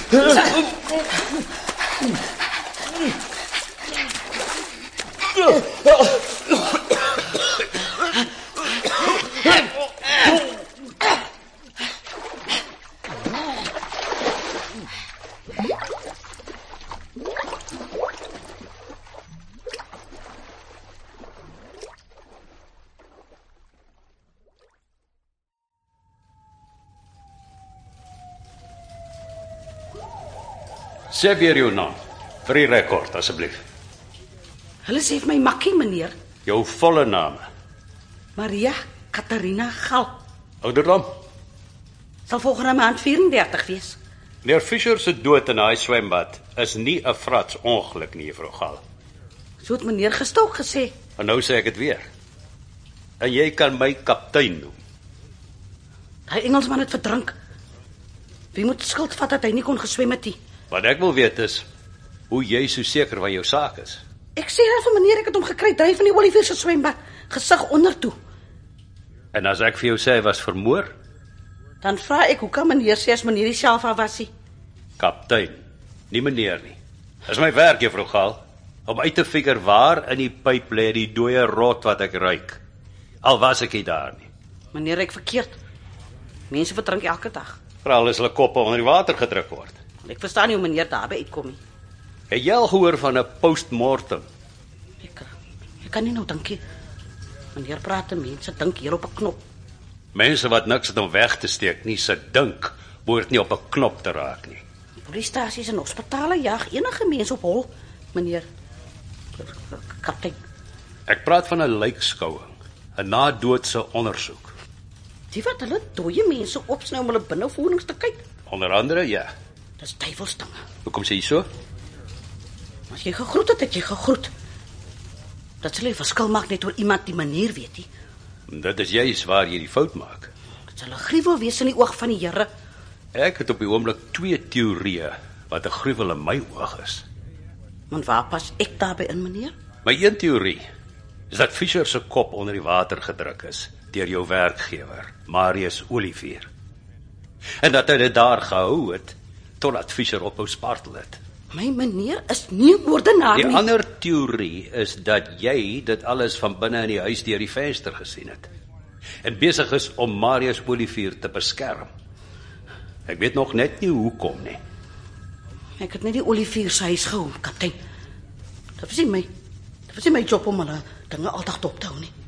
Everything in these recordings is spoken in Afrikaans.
Sê weer jou naam, vir die rekord asseblief. Hulle sê vir my Makkie, meneer. Jou volle name. Maria Katharina Gal. Ouderdom? Sal volgende maand 34 wees. Meneer Fischer se dood in daai swembad is nie 'n frats ongeluk nie, juffrou Gal. So het meneer Gestok gesê. En nou sê ek dit weer. En jy kan my kaptein noem. Hy Engelsman het verdrink. Wie moet skuld vat dat hy nie kon geswem het nie? Wat ek wil weet is hoe jy so seker van jou saak is. Ek sê al vir meneer, ek het hom gekry dryf in die Olivier se swembad, gesig onder toe. En as ek vir jou sê hy was vermoor, Dan vra ek, hoe kan meneer sê as meneer die self af was hy? kaptein, nie meneer nie. Dis my werk, juffrou Gal, om uit te figure waar in die pyp lê die dooie rot wat ek ruik. Al was ek nie daar nie. Meneer, ek verkeerd. Mense verdrink elke dag. Veral as hulle koppe onder die water gedruk word. Ek verstaan nie hoe meneer daarby uitkom nie. Het jy al gehoor van 'n postmortem? Ek kan nie nou dink nie. Meneer praat en mense dink hier op 'n knop. Mense wat niks het om weg te steek nie, se dink behoort nie op 'n knop te raak nie. Polisiestasies en hospitale jag enige mens op hol, meneer kaptein. Ek praat van 'n lijkskouing, 'n na-doodse ondersoek. Die wat hulle dooie mense opsnou om hulle binnevoerings te kyk. Onder andere, ja. Dis duiwelsdinge. Hoekom sê jy so? As jy gegroet het jy gegroet. Dat sal 'n verskil maak net oor iemand die manier weet nie. Dit is juis waar jy die fout maak. Dit sal 'n gruwel wees in die oog van die Here. Ek het op die oomblik 2 teorieë wat 'n gruwel in my oog is. Want waar pas ek daarbey in, meneer? My een teorie is dat Fischer se kop onder die water gedruk is deur jou werkgewer, Marius Olivier. En dat hy dit daar gehou het totdat Fischer ophou spartel het. My meneer is nie 'n moordenaar Die nie. ander teorie is dat jy dit alles van binne in die huis deur die venster gesien het en besig is om Marius Olivier te beskerm. Ek weet nog net nie hoekom nie. Ek het net die Olivier se huis gehou, kaptein. Dit was nie my job om hulle dinge altyd op te hou nie.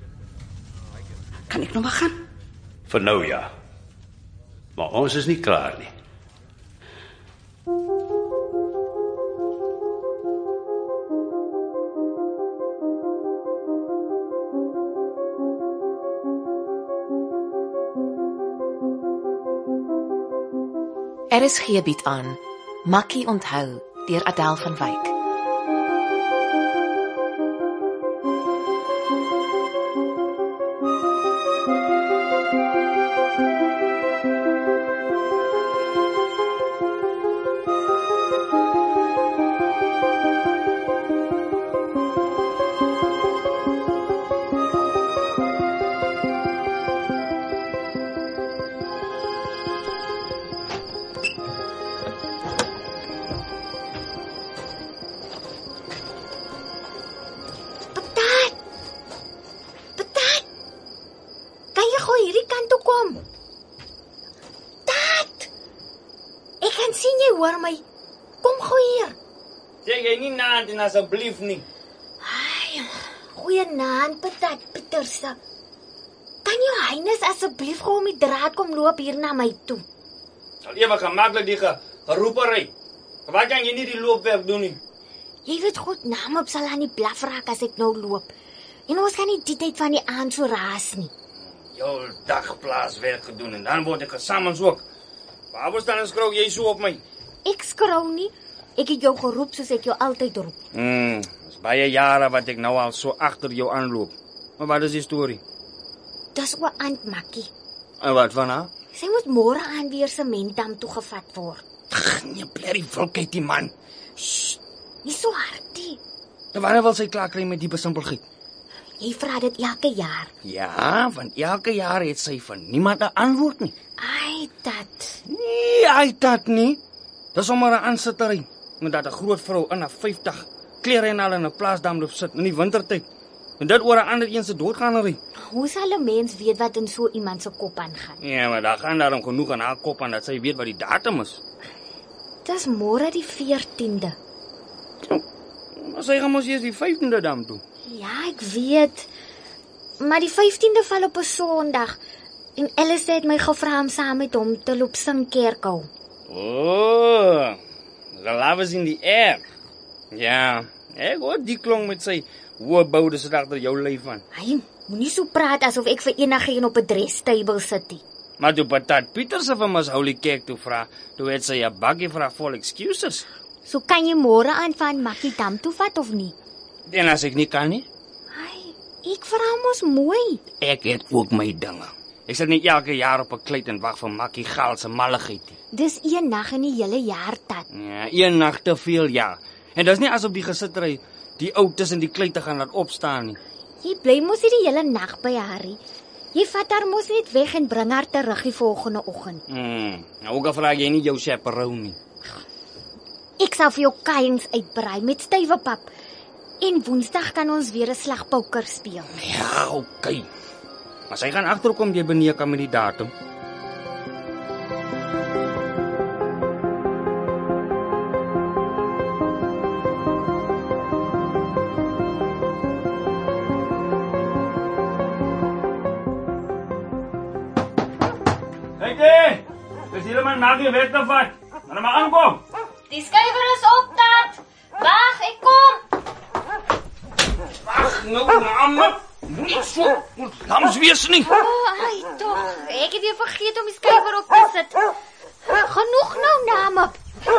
Kan ek nou maar gaan? Vir nou ja. Maar ons is nie klaar nie. RSG bied aan Makkie onthou deur Adèle van Wyk. Hoor my. Kom gou hier. Sê jy nie naand en asseblief nie. Ai, goeienaand, Patat Pieterse. Kan jou Highness asseblief gou met draad kom loop hier na my toe? Sal ewe gemaklik die geroepery. Wat kan jy nie die loopwerk doen nie? Jy weet goed naam op sal aan die blaf raak as ek nou loop. En ons kan nie die tyd van die aand so raas nie. Jou dagplaas werk gedoen en dan word ek gesamens ook. Waar staan en skrou jy so op my? Ek skrou nie. Ek het jou geroep soos ek jou altyd roep. Dis baie jare wat ek nou al so agter jou aanloop. Maar wat is die storie? Dis oor Aunt Makkie. En wat van haar? Sy moet môre aan weer Sementdam toe gevat word. Nee, blerrie volkheid die man. Sst, nie so hard nie. En wanneer wil sy klaar kry met die besimpelgiet? Jy vra dit elke jaar. Ja, want elke jaar het sy van niemand 'n antwoord nie. Ai, dat. Nee, hy dat nie. Dis sommer 'n aansittery. Met dat 'n groot vrou in haar 50 klere en al in 'n plaasdam loop sit in die wintertyd. En dit oor 'n ander een se doodgaanery. Hoe sal 'n mens weet wat in so iemand se kop aangaan? Ja, maar daar gaan daarom genoeg aan haar kop aan dat sy weet wat die datum is. Dis môre die 14de. Maar sy gaan mos eers die 15de dam toe. Ja, ek weet. Maar die 15de val op 'n Sondag. En Alice het my gevra om saam met hom te loop sing kerkhou. Oh, the love is in the air. Ja, ek hoor die klong met sy hoë boude sit agter jou lyf aan. Hy moenie so praat asof ek vir enigiemand op 'n drestable sit nie. Maar toe Patat Pieter se van ons Holy Kerk toe vra, toe het sy 'n bakkie vir haar vol excuses. So kan jy môre aan van Makkie dam toe vat of nie? En as ek nie kan nie, Ek vra mos mooi. ek het ook my dinge. Ek sit nie elke jaar op 'n kleit en wag vir Makkie Gaal se malligheid nie. Dis een nag in die hele jaar, tat. Ja, een nag te veel, ja. En dis nie asof die gesittery die ou tussen die klei te gaan laat opstaan nie. Jy bly mos nie die hele nag by haar nie. Jy vat haar mos net weg en bring haar terug die volgende oggend. Nou ook al vra jy nie jou chaperone nie. Ek sal vir jou kuiens uitbrei met stywe pap. En Woensdag kan ons weer 'n slag poker speel. Ja, okay. Maar sy gaan agterkom jy benee kan met die datum. Hey, dis hier maar Maggie weg te vat. Maar aankom. Die skrywer is op, tat. Wag, ek kom. Ag, nou naam. Moenie so lams wees nie. Ai, tog. Ek het weer vergeet om die skrywer op te sit. Genoeg nou name.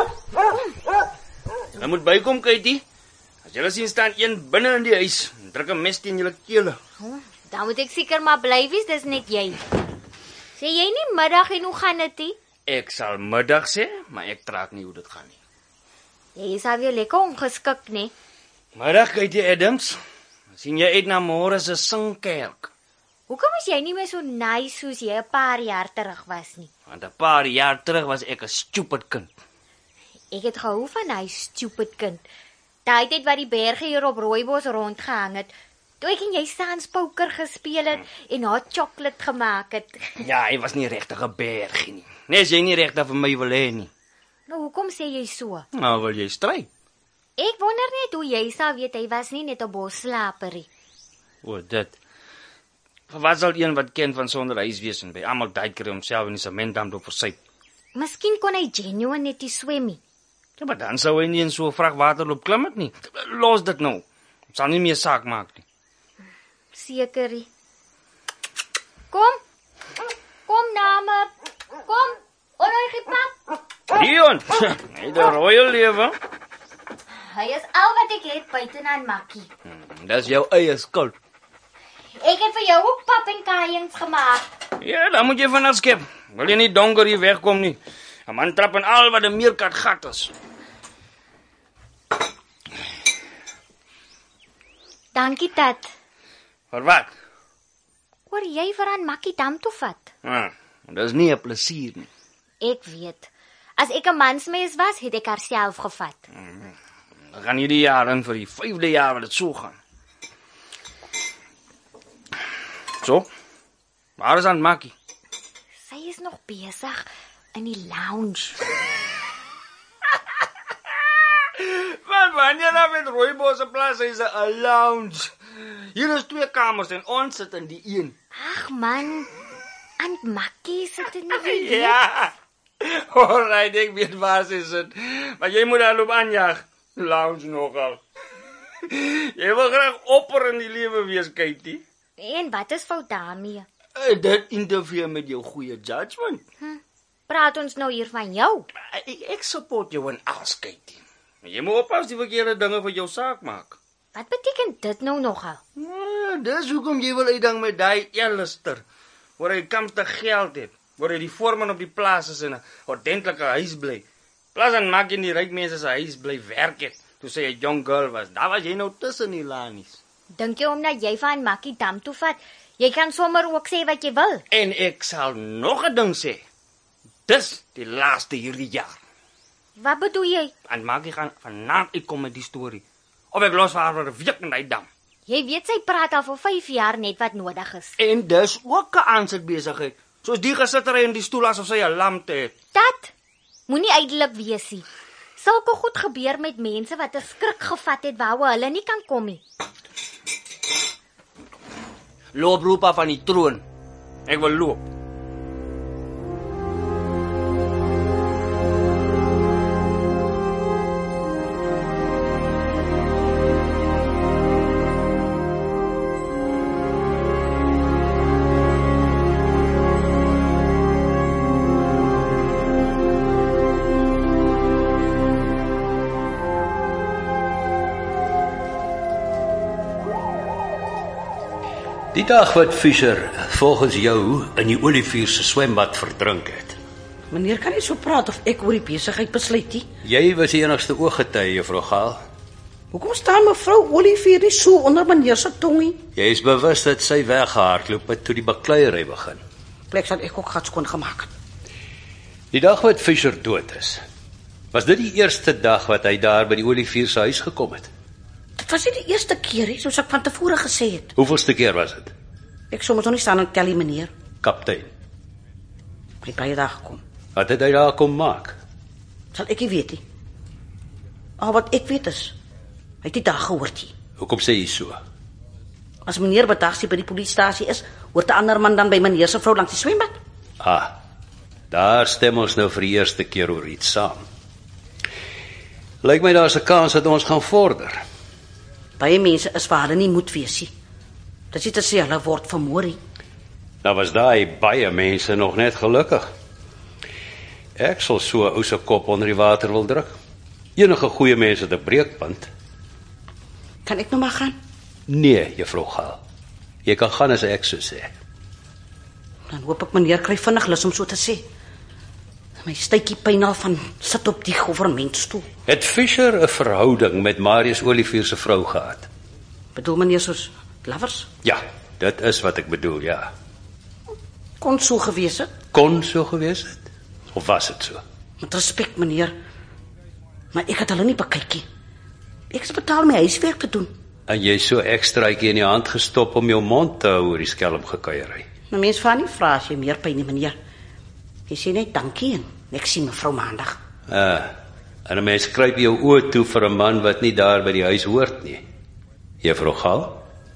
Jy moet bykom, Katie. As jy sien staan een binne in die huis, druk 'n mes teen julle kele. Dan moet ek seker maar bly wees, dis net jy. Sê jy nie middag en hoe gaan dit? Ek sal middag sê, maar ek traak nie hoe dit gaan nie. Jy is al weer lekker ongeskik, nee. Middag, Katie Adams. Sien jy uit na môre se singkerk? Hoekom is jy nie meer so nice soos jy 'n paar jaar terug was nie? Want 'n paar jaar terug was ek 'n stupid kind. Ek het gehou van hy stupid kind. Daai tyd wat die berge hier op Rooibos rondgehang het. Toe ek en jy sanspoker gespeel het en hot chocolate gemaak het. Ja, hy was nie regtig 'n bergie nie. Nee, jy nie regtig vir my wil hê nie. Nou, hoekom sê jy so? Nou wil jy stry. Ek wonder net hoe jy sou weet hy was nie net 'n bosslaperie. O, dit. Wat sal een wat ken van sonder huis wees en by almal tyd kry homself in die sementdam op versuip? Miskien kon hy genuine net nie swem nie. Ja, maar dan sou hy nie in so 'n vragwater loop klim het nie. Los dit nou. Dit sal nie meer saak maak nie. Sekerie. Kom. Kom name. Kom. Oorgie pap. Dion. Hy die royal lewe. Hy is al wat ek het buite aan Makkie. Dis jou eie skuld. Ek het vir jou ook pap en kaaings gemaak. Ja, dan moet jy van skep. Wil jy nie donker hier wegkom nie. 'n Man trap in al wat 'n meerkat gat is. Dankie, tat. Vir wat? Hoor jy vir aan Makkie dam toe vat? Dis nie 'n plesier nie. Ek weet. As ek 'n mansmens was, het ek haar self gevat. Dan gaan hierdie jaar in vir die 5de jaar wat dit so gaan. So? Waar is aan Makkie? Sy is nog besig in die lounge. Wat wanneer nou met Rooibos se plaas is 'n lounge. Hier is 2 kamers en ons sit in die een. Ag man, Aunt Makkie sit in die Ja. Alright, ek weet waar sy sit. Maar jy moet haar loop aanjaag. Lounge nogal. Jy wil graag opper in die lewe wees, Katie. En wat is fout daarmee? Dit interfereer met jou goeie judgment. Praat ons nou hier van jou? Ek support jou in alles, Katie. Maar jy moet oppas die verkeerde dinge vir jou saak maak. Wat beteken dit nou nogal? Dis hoekom jy wil uitdang met daai Alistair. Waar hy kamste geld het. Waar hy die voorman op die plaas is in 'n ordentlike huis bly. Plaas en maak in die ryk mense se huis bly werk het. Toe sy 'n young girl was. Daar was jy nou tussen die lanies. Dink jy omdat jy van Makkie dam toe vat, jy kan sommer ook sê wat jy wil? En ek sal nog 'n ding sê. Dis die laaste hierdie jaar. Wat bedoel jy? En Maggie gaan vanaand uitkom met die storie. Of ek los vir haar vir 'n week in die dam. Jy weet sy praat al vir 5 jaar net wat nodig is. En dis ook 'n aansetbesigheid. Soos die gesittery in die stoel asof sy 'n lamte het. Dat moenie ydelik wees nie. Sulke goed gebeur met mense wat 'n skrik gevat het waaroor hulle nie kan kom nie. Loop roepa van die troon. Ek wil loop. Die dag wat Fischer volgens jou in die Olivier se swembad verdrink het. Meneer kan nie so praat of ek oor die besigheid besluit nie. Jy was die enigste ooggetuie, juffrou Gaal. Hoekom staan mevrou Olivier nie so onder meneer se tongie? Jy is bewus dat sy weggehardloop het toe die bakleierery begin. Plek sal ek ook gat skoon gemaak het. Die dag wat Fischer dood is, was dit die eerste dag wat hy daar by die Olivier se huis gekom het. Dit was nie die eerste keer nie, soos ek van tevore gesê het. Hoeveelste keer was dit? Ek sou mos nog nie staan en tel die meneer. Kaptein. Hy het baie dae gekom. Wat het hy daar kom maak? Sal ek nie weet nie. Al wat ek weet is, hy het die dag gehoord nie. Hoekom sê jy so? As meneer bedagsy by die polisiestasie is, hoort 'n ander man dan by meneer se vrou langs die swembad. Daar stem ons nou vir die eerste keer oor iets saam. Lyk my daar's 'n kans dat ons gaan vorder. Baie mense is waar hulle nie moet wees nie. Dit is te sê hulle word vermoor nie. Nou was daai baie mense nog net gelukkig. Ek sal so 'n ou se kop onder die water wil druk. Enige goeie mense het 'n breekpunt. Kan ek nou maar gaan? Nee, juffrou Gaal. Jy kan gaan as ek so sê. Dan hoop ek meneer kry vinnig lus om so te sê. My stytjie pyn al van sit op die goewermentstoel. Het Fischer 'n verhouding met Marius Olivier se vrou gehad? Bedoel meneer soos lovers? Ja, dit is wat ek bedoel, ja. Kon so gewees het. Kon so gewees het? Of was dit so? Met respek meneer. Maar ek het hulle nie bekyk nie. Ek is betaal my huiswerk te doen. En jy so ekstraatjie in die hand gestop om jou mond te hou oor die skelmgekuierery. My mens vra nie vra as jy meer pyn nie meneer. Jy sê net dankie en ek sien mevrou maandag. En 'n mens kruip jou oë toe vir 'n man wat nie daar by die huis hoort nie. Juffrou Gaal?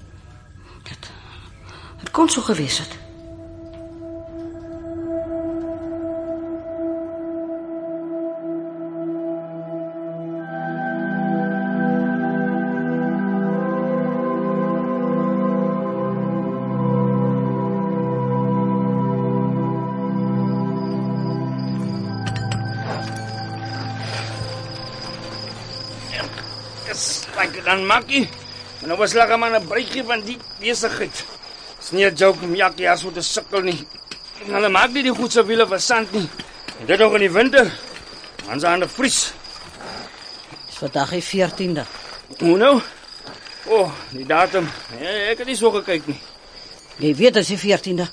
Het kon so gewees het. Dan Maggie. En nou was lekker maar 'n breekie van die besigheid. Dis nie 'n joke om Jackie as te sukkel nie. En hulle maak nie die goed se wiele versand nie. En dit ook in die winter. Dan se aan die vries. Dis vandag die 14de. Hoe nou? Die datum. Ek het nie so gekyk nie. Jy weet dit is die 14de.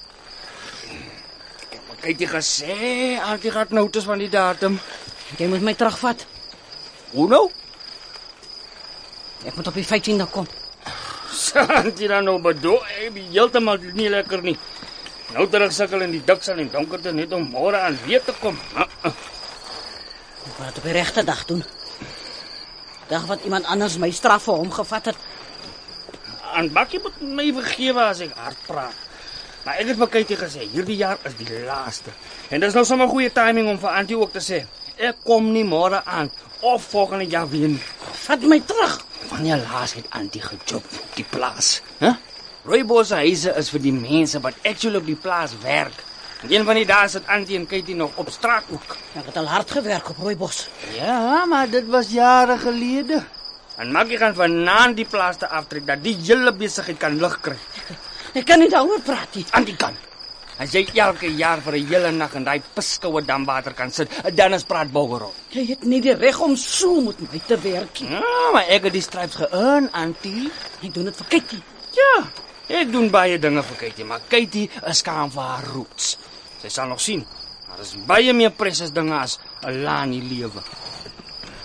Kyk jy gesê, altyd gaan nou tussen van die datum. Jy moet my terugvat. Hoe nou? Ek moet op die 15de kom. Sant jy dan nou bedoel? Ek ben heeltemal nie lekker nie. Nou terug sukkel in die diksel en donkerte net om môre aan weer te kom. Ek moet dit op die regte dag doen. Dag wat iemand anders my straf vir hom gevat het. En Bakkie moet my vergewe as ek hard praat. Maar ek het vir Katie gesê, hierdie jaar is die laaste. En dis nou sommer goeie timing om vir Auntie ook te sê, ek kom nie môre aan of volgende jaar weer nie. Vat my terug. Wanneer laas het Auntie gejob op die plaas? Rooibos se huise is vir die mense wat actually op die plaas werk. En een van die dae sit Auntie en Katie nog op straat ook. Ek het al hard gewerk op Rooibos. Ja, maar dit was jare gelede. En Maggie gaan vanaand die plaas te aftrek dat die hele besigheid kan lig kry. Ek kan nie daaroor praat nie. Auntie kan. As jy elke jaar vir 'n hele nag in daai piskoue damwater kan sit, dan is praat boggerol. Jy het nie die reg om so met my te werk nie. Ja, maar ek het die stripes ge-earn, Auntie. Ek doen dit vir Katie. Ja, ek doen baie dinge vir Katie, maar Katie is skaam vir haar roots. Sy sal nog sien. Daar is baie meer precious dinge as 'n laan in die lewe.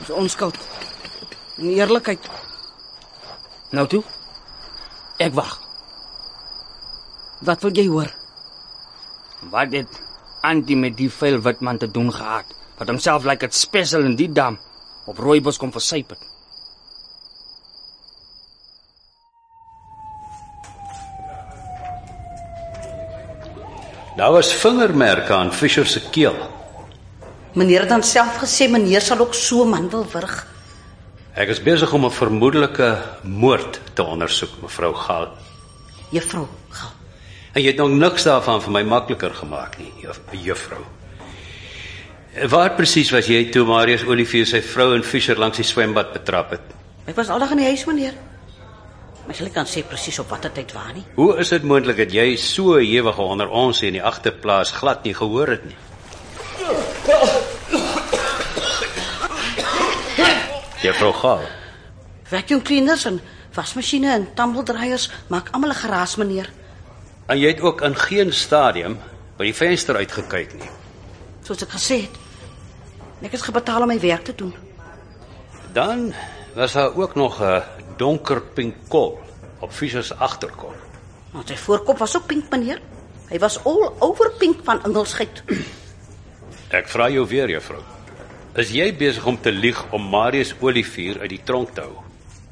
Dis onskuld. En eerlikheid. Nou toe. Ek wag. Wat wil jy hoor? Wat het Antie met die vuil wit man te doen gehad? Wat homself lyk het special in die dam op Rooibos kom versyp het. Daar was vingermerke aan Fisher se keel. Meneer het dan self gesê meneer sal ook so 'n man wil wurg. Ek is besig om 'n vermoedelike moord te ondersoek, mevrou Gaal. Juffrou Gaal. En jy het nog niks daarvan vir my makliker gemaak nie, juffrou. Waar presies was jy toe Marius Olivier sy vrou en Fisher langs die swembad betrap het? Ek was aldag in die huis, meneer. Maar sal ek kan sê presies op watter tyd waar nie? Hoe is dit moontlik dat jy so ewig onder ons in die agterplaas glad nie gehoor het nie? Juffrou Gaal. Vacuum cleaners en wasmasjiene en tumbeldryers maak almal 'n geraas, meneer. En jy het ook in geen stadium by die venster uitgekyk nie. Soos ek gesê het. Ek is gebetaal om my werk te doen. Dan was daar ook nog 'n donker pink kol op Fisher se agterkop. Want sy voorkop was ook pink, meneer. Hy was all over pink van engelsheid. Ek vra jou weer, juffrou. Is jy besig om te lieg om Marius Olivier uit die tronk te hou?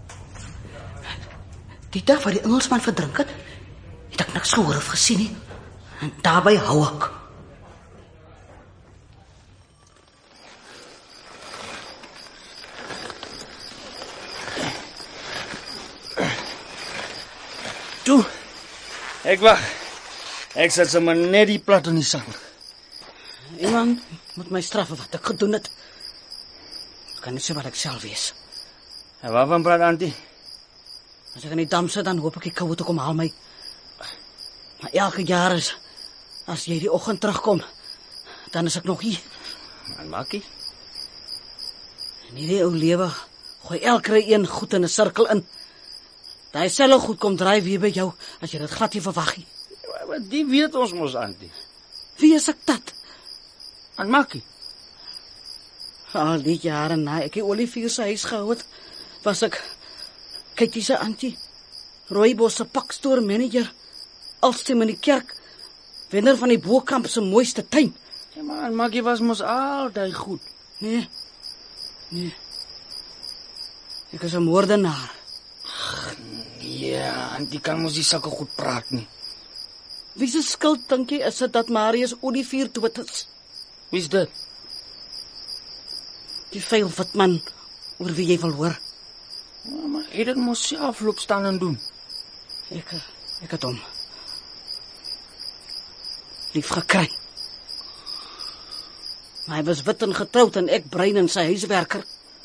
Die dag wat die Engelsman verdrink het ek niks gehoor of gesien nie. En daarbey hou ek. Toe. Ek wag. Ek sit sommer net die plat in die sang. Iemand moet my straf vir wat ek gedoen het. Ek kan nie sê wat ek self wees. En waarvan praat Antie? As ek in die dam sit, dan hoop ek die koue te kom haal my. Maar elke jaar as jy die oggend terugkom, dan is ek nog hier. En Makkie? En hierdie ou lewe gooi elke een goed in 'n sirkel in. Daai selfe goed kom draai weer by jou as jy dit glad nie verwag nie. Wat die weet ons mos Antie. Wie is ek dit? En Makkie? Al die jare na ek die Olivier se huis gehou het, was ek kyk se Antie, Rooibos se pakstoor manager, Alstem in die kerk, wenner van die Bokamp se mooiste tuin. Ja, maar en Makkie was mos altyd goed. Nee. Ek is 'n moordenaar. Ja, Antie kan mos nie sulke goed praat nie. Wie se skuld dink jy is dit dat Marius Olivier dood is? Wie's dit? Die vuil wit man oor wie jy wil hoor. Ja, maar hy het dit mos self loop staan en doen. Ek het hom lief gekry. Maar hy was wit en getroud en ek brein in sy huiswerker.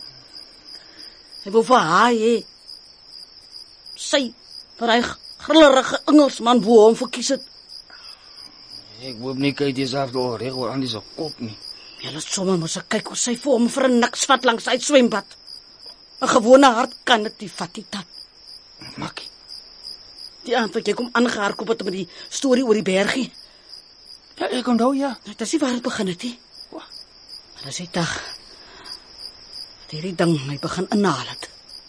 Hy wou vir haar hê. Sy, wat hy grillerige Engelsman wou hom verkies het. Ek hoop nie kyk jouself daar reg oor Antie se kop nie. Julle sommer moes ek kyk hoe sy vir hom vir 'n niks vat langs uit swembad. 'n Gewone hart kan dit nie vat nie, tat. Makkie. Die aand wat jy kom aangehardloop het met die storie oor die bergie. Ja, ek onthou ja. Dit is nie waar dit begin het nie. Maar dis die dag dat hierdie ding my begin inhaal het.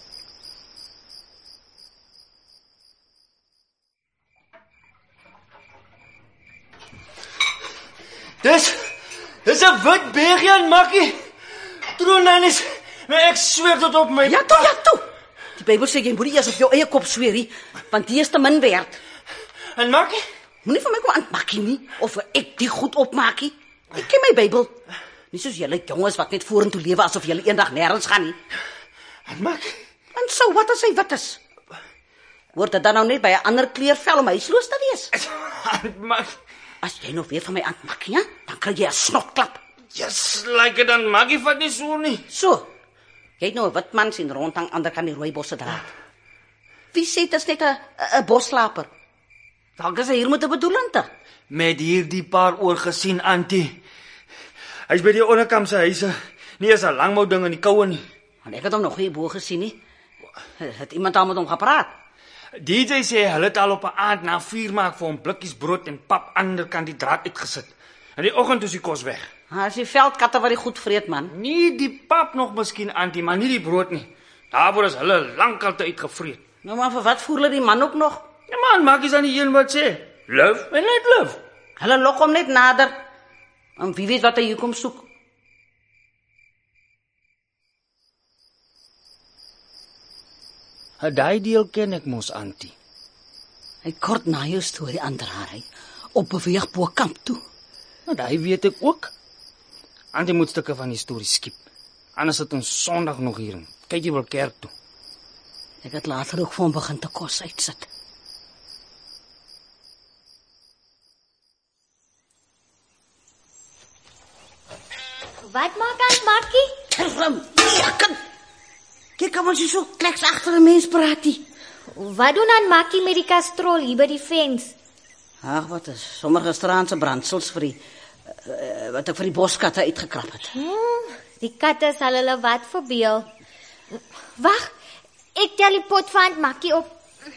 Dis 'n wit bergie aan Makkie. Troenanis, maar ek sweer tot op my... Ja toe. Die Bybel sê jy moet nie eers op jou eie kop sweer nie, want die is te min werd. En Makkie? Moenie vir my kom aanpak nie, of ek die goed opmaak nie. Ek ken my Bybel. Nie soos julle jonges wat net vorentoe lewe asof julle eendag nêrens gaan nie. En Makkie? En so, wat as hy wit is? Word dit dan nou net by 'n ander kleurvel om huisloos te wees? En Makkie? As jy nog weer van my aanpak, ja, dan kry jy 'n snotklap. Yes, like dan Makkie vat nie so nie. So. Jy het nou 'n wit man sien rondhang ander kan die Rooibosse draad. Wie sê dit is net 'n bosslaper? Dalk is hy hier met 'n bedoelende. Met hierdie paar oor gesien Antie. Hy's by die onderkant se huise. Nie is 'n langmou ding in die koue nie. Want ek het hom nog nie bo gesien nie. Het iemand al met hom gepraat? DJ sê hulle het al op 'n aand na 4 maak vir hom blikkies brood en pap anderkant die draad uitgesit. In die oggend is die kos weg. As die veldkatte wat die goed vreet man. Nie die pap nog miskien antie, maar nie die brood nie. Daarvoor is hulle lankal te uitgevreet. Nou maar vir wat voer hulle die man ook nog? Ja man, maak eens aan die een wat sê. Love en let love. Hulle lok hom net nader. En wie weet wat hy hier kom soek. Daai deel ken ek mos antie. Hy kort na jou storie aandraai hy op beweeg bo kamp toe. Nou daai weet ek ook. Antie moet stukke van die storie skiep. Anders sit ons Sondag nog hier in. Kyk jy wel kerk toe. Ek het later ook vir hom begin te kos uitsit. Wat maak aan Makkie? Kan. Kyk kom ons so kleks agter 'n mens praat hy. Wat doen aan Makkie met die kastrol hier by die fens? Ag, wat is sommer gisteraan se brandsels vir die wat ek vir die boskatte uitgekrap het. Die katte sal hulle wat verbeel. Wag, ek tel die pot van Makkie op.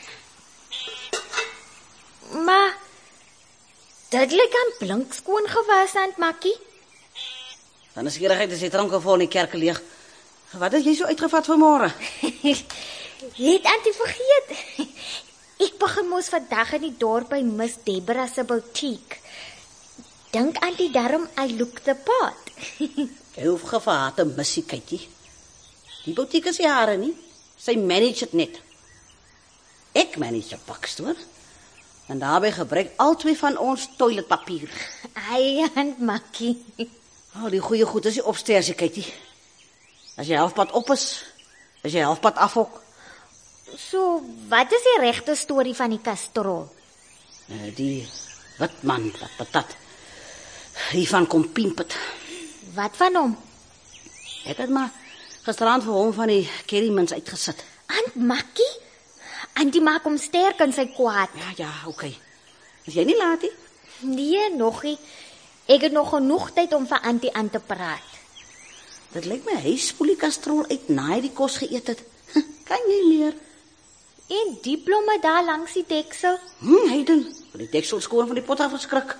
Maar dit lyk aan blink skoon gewas aan Makkie. Dan is gierigheid as jy drank vol in die kerk leeg. Wat het jy so uitgevat vanmôre? Het antie vergeet. Ek begin mos vandag in die dorp by Miss Deborah se boutique. Dink antie daarom I look the part. Jy hoef gevaar te missie kykie. Die boutique is jare nie. Sy manage dit net. Ek manage 'n pakstoor. En daarbey gebruik albei van ons toiletpapier. Ai, aan Makkie. Die goeie goed is die opstairs, kykie. As jy halfpad op is jy halfpad af ook. So, wat is die regte storie van die kastrol? Die wat man, wat patat. Hiervan kom pimpet. Wat van hom? Ek het maar gisterand vir hom van die kerrymans uitgesit. Aunt Makkie? Antie maak hom sterk in sy kwaad. Ja, okay. Is jy nie laat nie? Nee, nog nie. Ek het nog genoeg tyd om vir Antie aan te praat. Dit lyk my hy spoel die kastrol uit na hy die kos geëet het. Kan jy meer? En die blomme daar langs die deksel? Hy doen. Die deksel skoon van die pot af verskrik.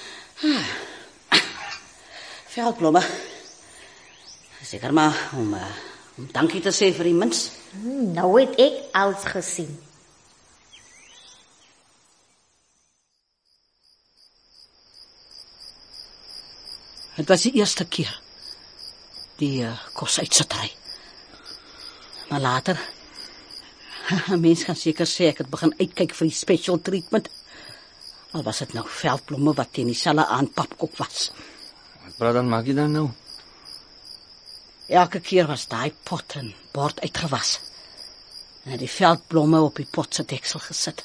Veldblomme. Seker maar om dankie te sê vir die mens. Nou het ek alles gesien. Het was die eerste keer. Die kos uitsittery. Maar later, 'n mens kan seker sê ek het begin uitkyk vir die special treatment. Al was dit nou veldblomme wat teen dieselfde aan papkop was. Wat praat dan maak jy dan nou? Elke keer was daai pot en bord uitgewas. En die veldblomme op die pot se deksel gesit.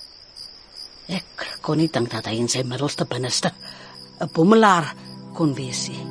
Ek kon nie dink dat hy in sy middelste binneste 'n boemelaar kon wees nie.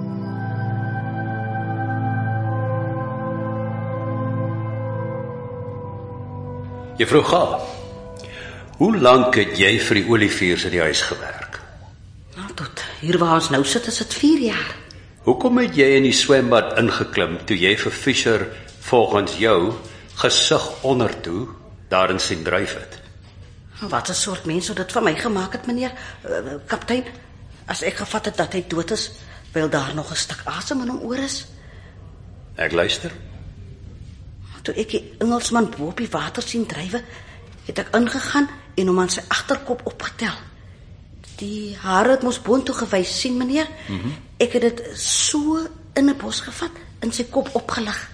Juffrou Gaal, hoe lank het jy vir die Oliviers in die huis gewerk? Nou tot hier waar ons nou sit is dit 4 jaar. Hoekom het jy in die swembad ingeklim toe jy vir Fisher volgens jou gesig ondertoe daarin sien dryf het? Wat 'n soort mens sou dit vir my gemaak het, meneer kaptein? As ek gevat het dat hy dood is, wil daar nog 'n stuk asem in hom oor is. Ek luister. Toe ek die Engelsman bo op die water sien drywe, het ek ingegaan en hom aan sy agterkop opgetel. Die hare het mos boontoe gewys, sien meneer? Ek het dit so in 'n bos gevat, in sy kop opgelig.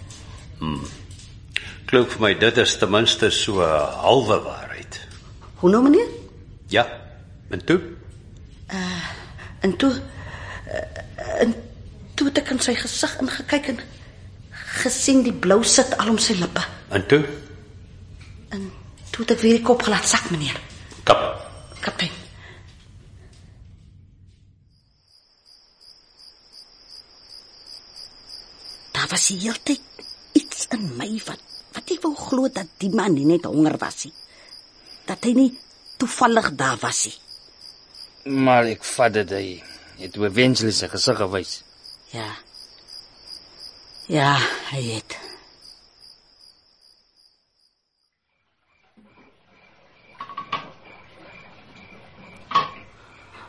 Klink vir my dit is ten minste so 'n halwe waarheid. Hoe nou meneer? Ja, en toe? En toe het ek in sy gesig ingekyk en gesien die blou sit al om sy lippe. En toe? En toe het ek weer die kop gelaat sak, meneer. Kaptein. Daar was die hele tyd iets in my wat ek wou glo dat die man nie net honger was nie. Dat hy nie toevallig daar was nie. Maar ek vat dit hy het eventually sy gesig gewys. Ja, hy het.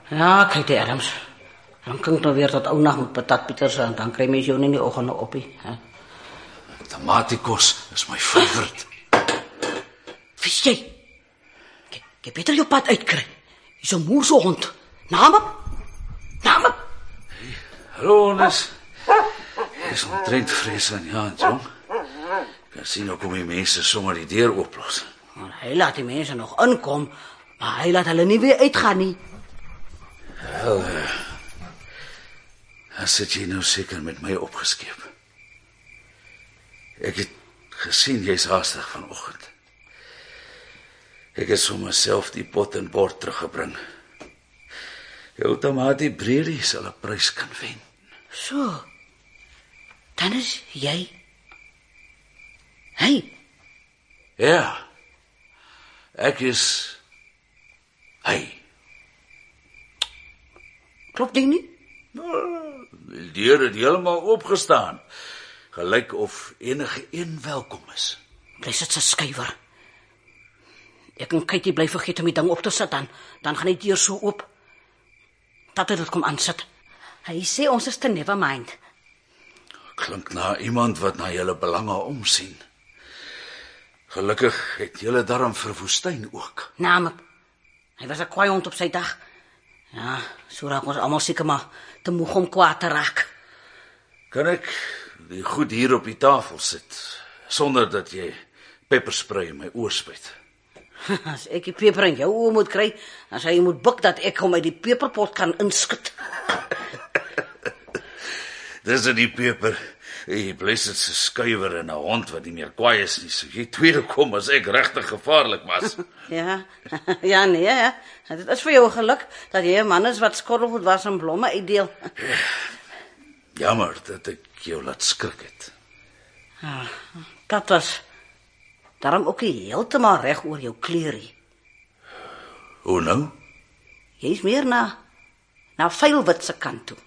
Ja, kyk die Adams. Dan klink nou weer dat ou nag met patat Pieters en dan kry mens jou nie in die oggende op nie. Tomatiekos is my favourite. Wist jy? Jy beter jou pad uitkry. Jy's 'n moerse hond. Naam? Hallo, is omtrent vrees aan ja, jong. Kan sien hoe kom die mense sommer die deur ooplos. Hy laat die mense nog inkom, maar hy laat hulle nie weer uitgaan nie. Wel, dan sit jy nou seker met my opgeskeep. Ek het gesien jy's haastig vanoggend. Ek het sommer self die pot en bord teruggebring. Jou tamatie breedie sal 'n prys kan wen. So, dan is jy. Hey, Ja, ek is hy. klop ding nie? Die deur het heeltemal opgestaan. Gelyk of enige een welkom is. Dis dit se skuiwer. Ek en Katie bly vergeet om die ding op te sit dan gaan die deur so oop. Dat het dit kom aansit. Hy sê ons is te never mind. Klink na iemand wat na julle belange omsien. Gelukkig het julle darm vir woestyn ook. Naam. Hy was 'n kwaai hond op sy dag. Ja, so raak ons almal seker maar te moeg om kwaad te raak. Kan ek die goed hier op die tafel sit sonder dat jy pepperspray in my oor spuit? As ek die peper in jou oë moet kry, dan sal jy moet buk dat ek hom uit die peperpot kan inskit. Dis die peper. Jy bless dit se skuiwer en 'n hond wat nie meer kwaai is nie. So jy tweede kom as ek regtig gevaarlik was. Ja, ja nee, ja. Dit is vir jou 'n geluk dat jy 'n man is wat skottelgoed was en blomme uitdeel. Jammer dat ek jou laat skrik het. Dat was daarom ook nie heeltemal reg oor jou kleerie. Hoe nou? Jy's meer na vuilwit se kant toe.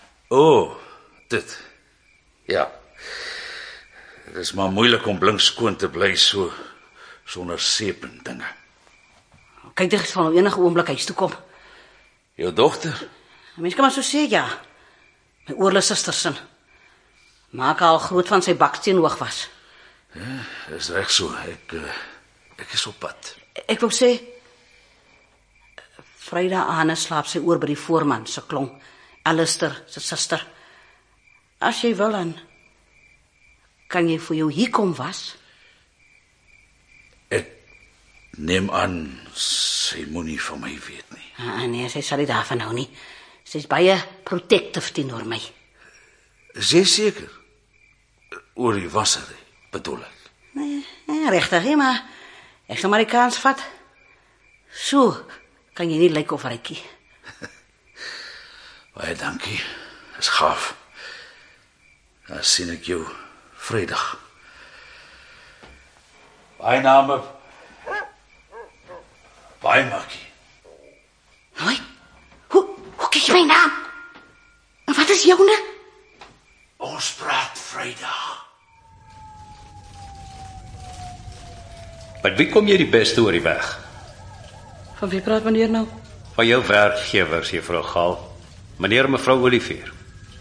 Dit. Ja. Dit is maar moeilik om blink skoon te bly so sonder seep en dinge. Kyk dit van enige oomblik huis toe kom. Jou dogter? Mens kan maar so sê ja. My oorlede sustersin. Maak al groot van sy baksteen hoog was. Ja, is reg so. Ek is op pad. Ek wou sê Vrydag aan slaap sy oor by die voorman se klomp. Alistair se suster. As jy wil dan kan jy vir jou hier kom was. Ek neem aan sy moenie van my weet nie. Nee, sy sal nie daarvan hou nie. Sy's baie protective teenoor my. Is jy seker? Oor die wassery, bedoel ek. Nee, regtig, maar ek sal maar die kans vat. So kan jy nie lyk of rykie. Baie dankie. Dis gaaf. Dan sien ek jou Vrydag. Baie name. Baie Makkie. Hoi. Hoe kyk jy my naam? En wat is joune? Ons praat Vrydag. Met wie kom jy die beste oor die weg? Van wie praat meneer nou? Van jou werkgewers, juffrou Gaal. Meneer en mevrou Olivier.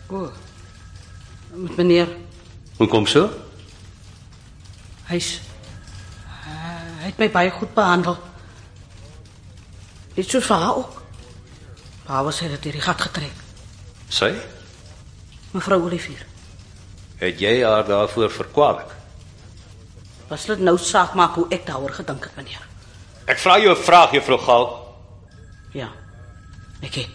Met meneer. Hoe kom so? Hy het my baie goed behandel. Dit soos vir haar ook. Pa was hy dat hierdie gat getrek. Sy? Mevrou Olivier. Het jy haar daarvoor verkwalik? Was dit nou saak maak hoe ek daaroor gedink het, meneer? Ek vra jou 'n vraag, juffrou Gaal. Ja, ek het.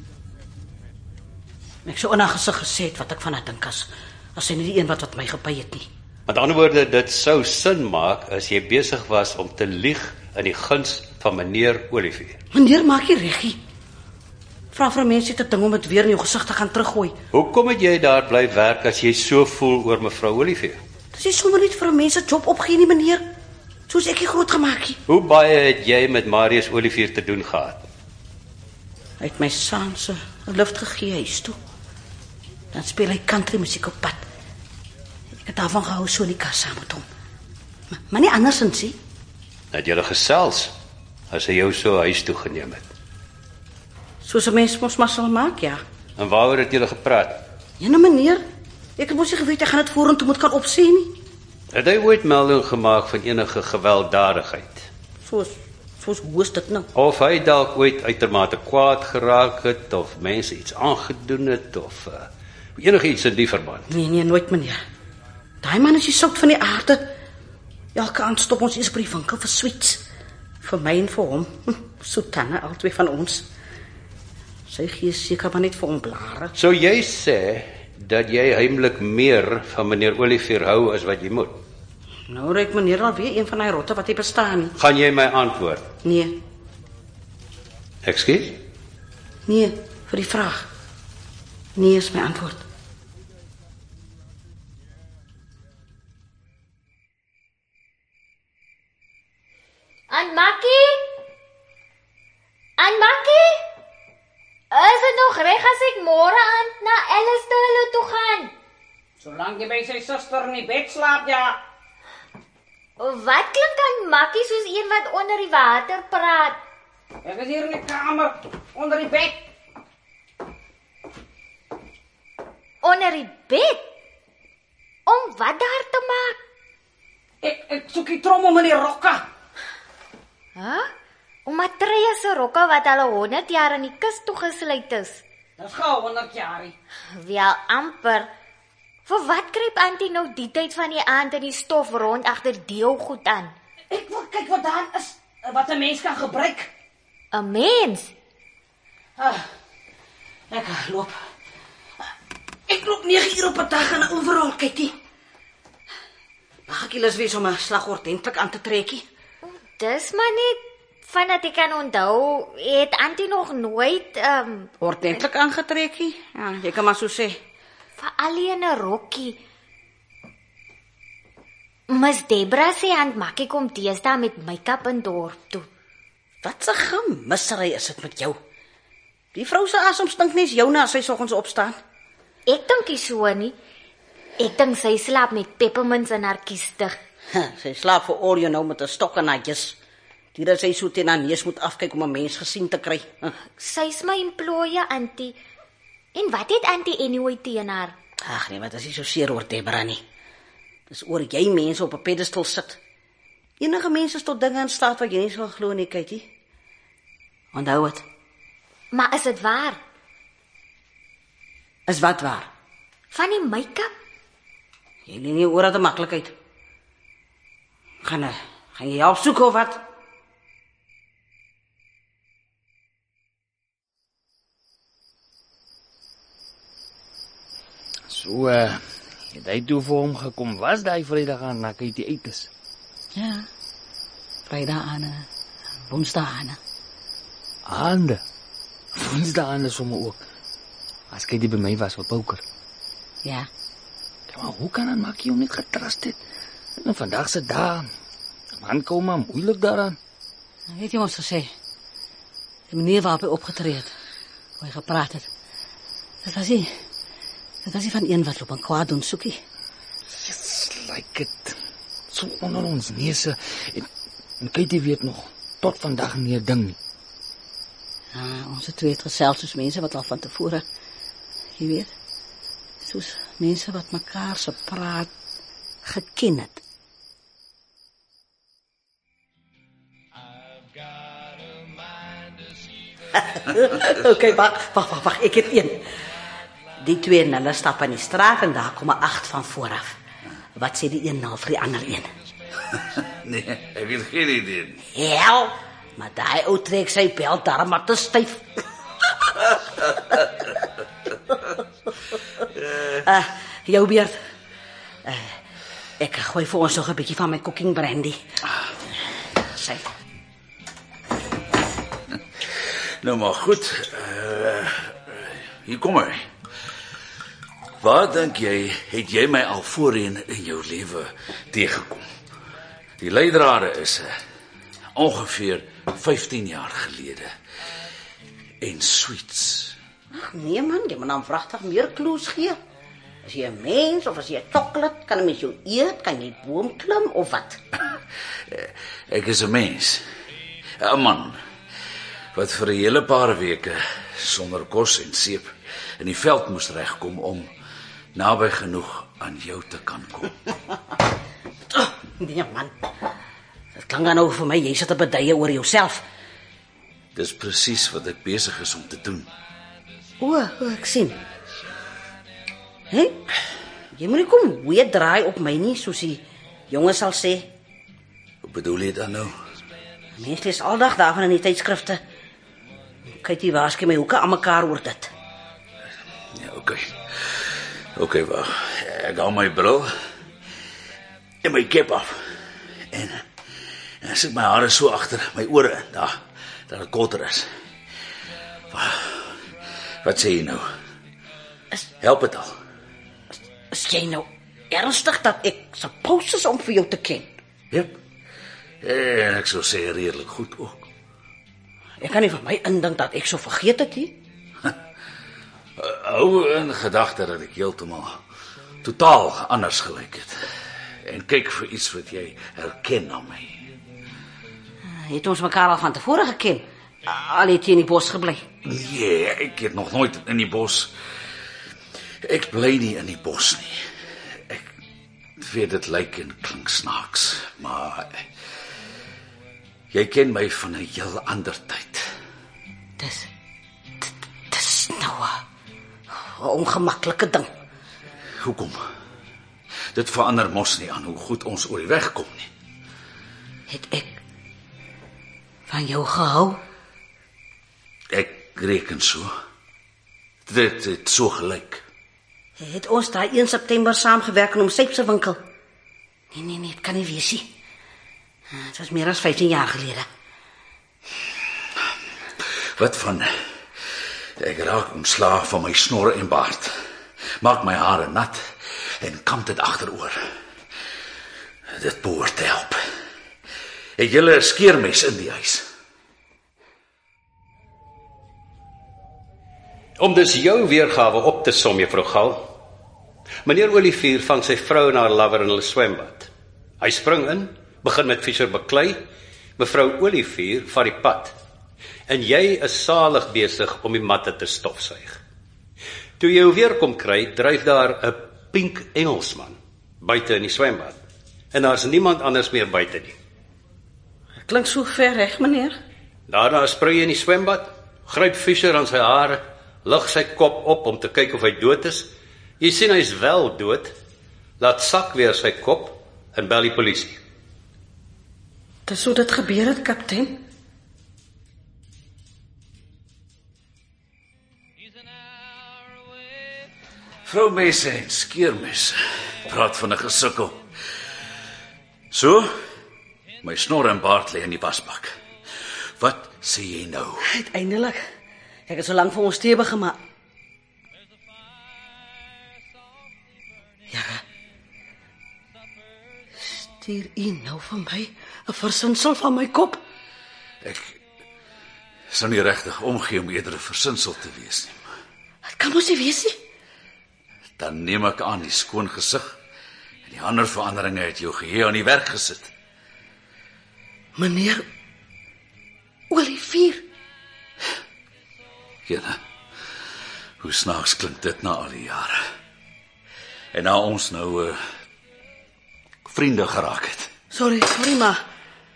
Ek sou in haar gesig gesê het wat ek van haar dink as sy nie die een wat my gepy het nie. Met ander woorde, dit sou sin maak as jy besig was om te lieg in die guns van meneer Olivier. Meneer, maak jy reggie. Vra vir mense te ding om dit weer in jou gesig te gaan teruggooi. Hoekom het jy daar bly werk as jy so voel oor mevrou Olivier? Dis nie sommer net vir 'n mens 'n job opgee nie, meneer. Soos ek hier groot gemaak het. Hoe baie het jy met Marius Olivier te doen gehad? Hy het my saans 'n lift gegee huis toe. Dan speel hy country musiek op pad. Ek het daarvan gehou so in die kas saam met hom. Maar nie andersins nie. Het julle gesels as hy jou so huis toe geneem het? Soos 'n mens mos maar sal maak, ja. En waaroor het julle gepraat? Ja, meneer. Ek het mos nie geweet jy gaan dit vorentoe moet kan opsien nie. Het hy ooit melding gemaak van enige gewelddadigheid? Soos hoe is dit nou? Of hy dalk ooit uitermate kwaad geraak het, of mense iets aangedoen het, of enigiets in die verband? Nee, nooit, meneer. Daai man is die sout van die aarde. Elke aand stop ons eers by die winkel vir sweets. Vir my en vir hom. Soetanne, albei van ons. Sy gee seker maar net vir hom blare. So jy sê dat jy heimlik meer van meneer Olivier hou as wat jy moet? Nou reik meneer alweer een van die rotte wat hy bestaan nie. Gaan jy my antwoord? Nee, Ekskuus? nee, vir die vraag. Nee is my antwoord. Makkie? Is dit nog reg as ek môre aand na Alistair toe gaan? Solank jy by sy suster in die bed slaap, ja. Wat klink aan Makkie soos een wat onder die water praat? Ek is hier in die kamer, onder die bed. Onder die bed? Om wat daar te maak? Ek soek die trommel in die rokke. Om Matreya se rokke wat al 100 jaar in die kus toegesluit is. Dis gou 100 jaar. Wel amper. Vir wat kruip Antie nou die tyd van die aand in die stof rond agter die ou goed aan? Ek wil kyk wat daar is, wat 'n mens kan gebruik. 'n Mens? Ek loop. Ek loop 9 uur op 'n dag in 'n overall, kykie. Mag ek julle wees om 'n slag ordentlik aan te trekkie? Dis maar net vandat ek kan onthou, het Antie nog nooit Ordentlik aangetrekkie? Ja, jy kan maar so sê. vir alleen 'n rokkie. Miss Debra sê Aunt Makkie kom teesdae met make-up in dorp toe. Wat 'n gemissery is dit met jou? Die vrou se asem stink nes joune as sy soggens opstaan. Ek dink nie so nie. Ek dink sy slaap met peppermints in haar kiestig. Sy slaap vir al jou nou met 'n stok en netjies. Die dat sy so teen haar neus moet afkyk om 'n mens gesien te kry. Sy's my employee, Antie. En wat het Antie anyway teen haar? Ag nee, wat is nie so seer oor Debra nie. Dis oor jy mense op 'n pedestal sit. Enige mense is tot dinge in staat wat jy nie sal glo nie, Katie. Onthou dit. Maar is dit waar? Is wat waar? Van die make-up? Jy lê nie oor dat 'n maklikheid. Gaan jy help soek of wat? So, het hy toe vir hom gekom, was daai Vrydag aan na Katie uit is? Ja. Vrydag aan, Woensdag aan. Aande. Woensdag aan is sommer ook. As Katie by my was vir poker. Ja. Ja, maar hoe kan Aunt Makkie hom nie getrust het? En vandag se dag, man kom maar moeilik daaraan. Weet jy ons gesê? Die manier waarop hy opgetree het, hoe hy gepraat het. Dit was nie van een wat loop en kwaad doen soekie. It's like it. So onder ons neuse. En Katie weet nog, tot vandag nie 'n ding nie. Ja, ons twee het gesels soos mense wat al van tevore, jy weet, soos mense wat mekaar se praat geken het. Okay, wacht, ek het een. Die twee nulle stap in die straat en daar kom 'n 8 van vooraf. Wat sê die een nou vir die ander een? Nee, ek het geen idee nie. Hel, maar daai ou trek sy bel daar maar te styf. Jou beurt. Ek gooi vir ons nog 'n bietjie van my cooking brandy. Sy. Nou maar goed. Hier kom hy. Waar dink jy, het jy my al voorheen in jou lewe teëgekom? Die leidrade is ongeveer 15 jaar gelede. En sweets. Ag nee man, jy moet dan vragtig meer clues gee. As jy 'n mens of as jy 'n sjokolade, kan 'n mens jou eet, kan jy boom klim of wat? Ek is 'n mens. 'n Man. wat vir 'n hele paar weke sonder kos en seep in die veld moes regkom om naby genoeg aan jou te kan kom. Nee man, dit klink nou vir my, jy sit op 'n bedye oor jouself. Dis presies wat ek besig is om te doen. O, ek sien. Hé, jy moet nie kom weer draai op my nie, soos die jongen sal sê. Wat bedoel jy dan nou? Mense lees aldag daarvan in die tydskrifte. Kyk jy waarsku my hoeke aan mekaar oor dit. Ja, oké, wag. Ek hou my bril en my kep af. En ek sit my hare so agter my ore in, daar dit korter is. Wat sê jy nou? Help dit al? Is jy nou ernstig dat ek suppose is om vir jou te ken? Jep. En ek sou sê redelik goed ook. Ek kan nie vir my indink dat ek so vergeet het nie. Hou in gedagte dat ek heeltemal totaal anders gelyk het. En kyk vir iets wat jy herken aan my. Het ons mekaar al van tevore geken? Al het jy in die bos gebly? Nee, ek het nog nooit in die bos. Ek bly nie in die bos nie. Ek weet dit lyk en klink snaaks, maar jy ken my van 'n heel ander tyd. Dis nou 'n ongemaklike ding. Hoekom? Dit verander mos nie aan hoe goed ons oor die weg kom nie. Het ek van jou gehou? Ek reken so. Dit het so gelyk. Het ons daai 1 September saamgewerk in om Syp se winkel? Nee, dit kan nie wees nie. Het was meer as 15 jaar gelede. Wat van ek raak ontslaag van my snor en baard. Maak my hare nat en kam dit agteroor. Dit behoort te help. Het julle 'n skeermes in die huis? Om dus jou weergawe op te som, juffrou Gal. Meneer Olivier vang sy vrou en haar lover in hulle swembad. Hy spring in, begin met Fischer beklei, mevrou Olivier vat die pad. En jy is salig besig om die matte te stofsuig. Toe jy weer kom kry, dryf daar 'n pink Engelsman buite in die swembad. En daar's niemand anders meer buite nie. Klink so ver reg, meneer. Daarna spring jy in die swembad, gryp Fischer aan sy hare, lig sy kop op om te kyk of hy dood is. Jy sien hy's wel dood. Laat sak weer sy kop en bel die polisie. Dis hoe dit gebeur het, kaptein. Vroumesse en skeermesse praat van 'n gesukkel. So, my snor en baard lê in die wasbak. Wat sê jy nou? Uiteindelik. Ek het so lank vir ons stewig gemaak. Ja. Stuur u nou van my 'n versinsel van my kop? Ek sou nie regtig omgee om eerder 'n versinsel te wees nie. Dit kan mos nie wees nie. Dan neem ek aan die skoon gesig en die ander veranderinge het jou geheue aan die werk gesit. Meneer Olivier. Julle, hoe snaaks klink dit na al die jare. En nou ons nou vriende geraak het. Sorry, maar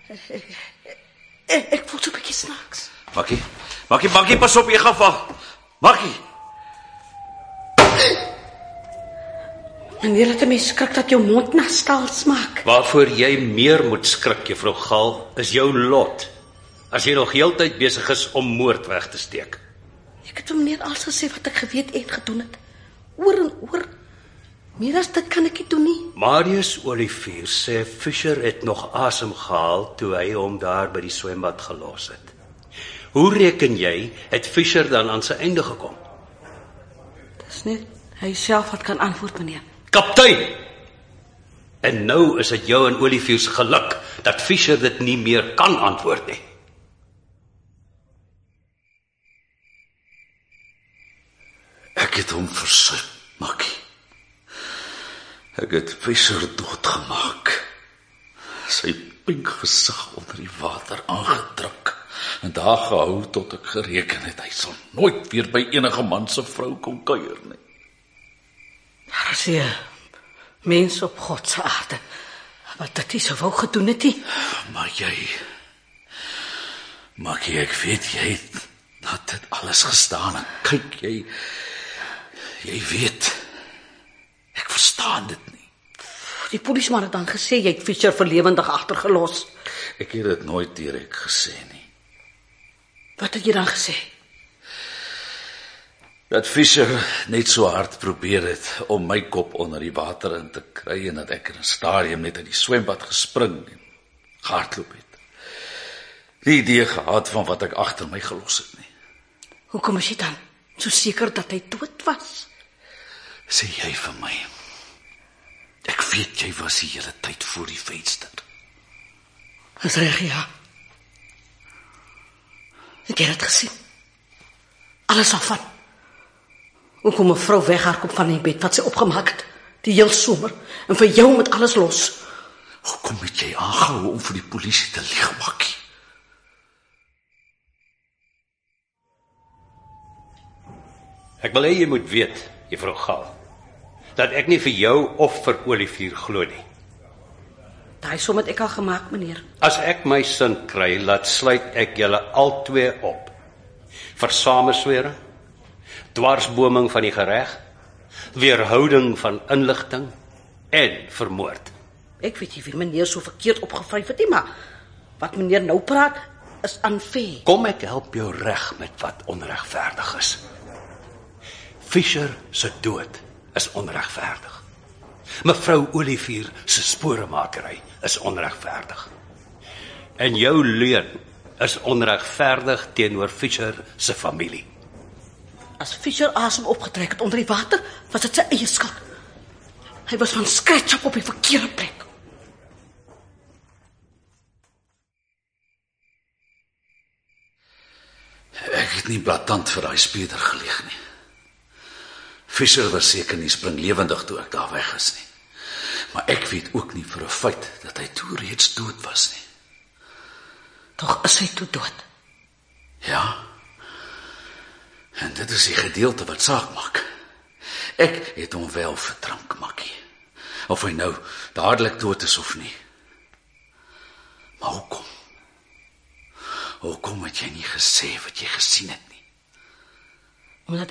ek voel so 'n bietjie snaaks. Makkie, pas op, jy gaan val. Makkie. Meneer, laat my skrik dat jou mond na staal smaak. Waarvoor jy meer moet skrik, juffrou Gal, is jou lot. As jy nog heeltyd besig is om moord weg te steek. Ek het vir meneer alles gesê wat ek geweet en gedoen het. Oor en oor. Meer as dit kan ek nie doen nie. Marius Olivier sê Fischer het nog asem gehaal toe hy hom daar by die swembad gelos het. Hoe reken jy het Fischer dan aan sy einde gekom? Dis net hy self wat kan antwoord, meneer. Kaptein! En nou is dit jou en Olivier se geluk dat Fischer dit nie meer kan antwoord nie. Ek het hom versuip, Makkie. Ek het Fischer doodgemaak. Sy pink gesig onder die water aangedruk. En daar gehou tot ek gereken het, hy sal nooit weer by enige man se vrou kom kuier nie. Daar is hier mens op God se aarde wat dit nie so wou gedoen het nie. Maar ek weet jy het na dit alles gestaan en kyk jy weet, ek verstaan dit nie. Die polisieman het dan gesê jy het Fisher vir lewendig agtergelos. Ek het dit nooit direk gesê nie. Wat het jy dan gesê? Dat Fisher net so hard probeer het om my kop onder die water in te kry en dat ek in 'n stadium net uit die swembad gespring en gehardloop het. Nie idee gehad van wat ek agter my gelos het nie. Hoekom is jy dan so seker dat hy dood was? Sê jy vir my. Ek weet jy was die hele tyd voor die venster. Dis reg, ja. Ek het dit gesien. Alles af van. Hoe kom 'n vrou weghardloop van die bed wat sy opgemaak het, die heel somer, en vir jou met alles los? Hoekom het jy aangehou om vir die polisie te lieg, Makkie? Ek wil hê jy moet weet, juffrou Gaal, dat ek nie vir jou of vir Olivier glo nie. Daai som het ek al gemaak, meneer. As ek my sin kry, laat sluit ek julle albei op. Vir sameswering, dwarsboming van die gereg, weerhouding van inligting en vermoord. Ek weet nie wie meneer so verkeerd opgevryf het nie, maar wat meneer nou praat is unfair. Kom ek help jou reg met wat onregverdig is. Fisher se dood is onregverdig. Mevrou Olivier se sporemakery is onregverdig. En jou leuen is onregverdig teenoor Fisher se familie. As Fisher asem opgetrek het onder die water, was dit sy eie skuld. Hy was van scratch op die verkeerde plek. Ek het nie blaatant vir daai speeder geleeg nie. Fisher was seker nie spring lewendig toe ek daar weg is nie. Maar ek weet ook nie vir 'n feit dat hy toe reeds dood was nie. Tog is hy toe dood. Ja. En dit is die gedeelte wat saak maak. Ek het hom wel verdrink, Makkie. Of hy nou dadelik dood is of nie. Maar hoekom? Hoekom het jy nie gesê wat jy gesien het nie? Omdat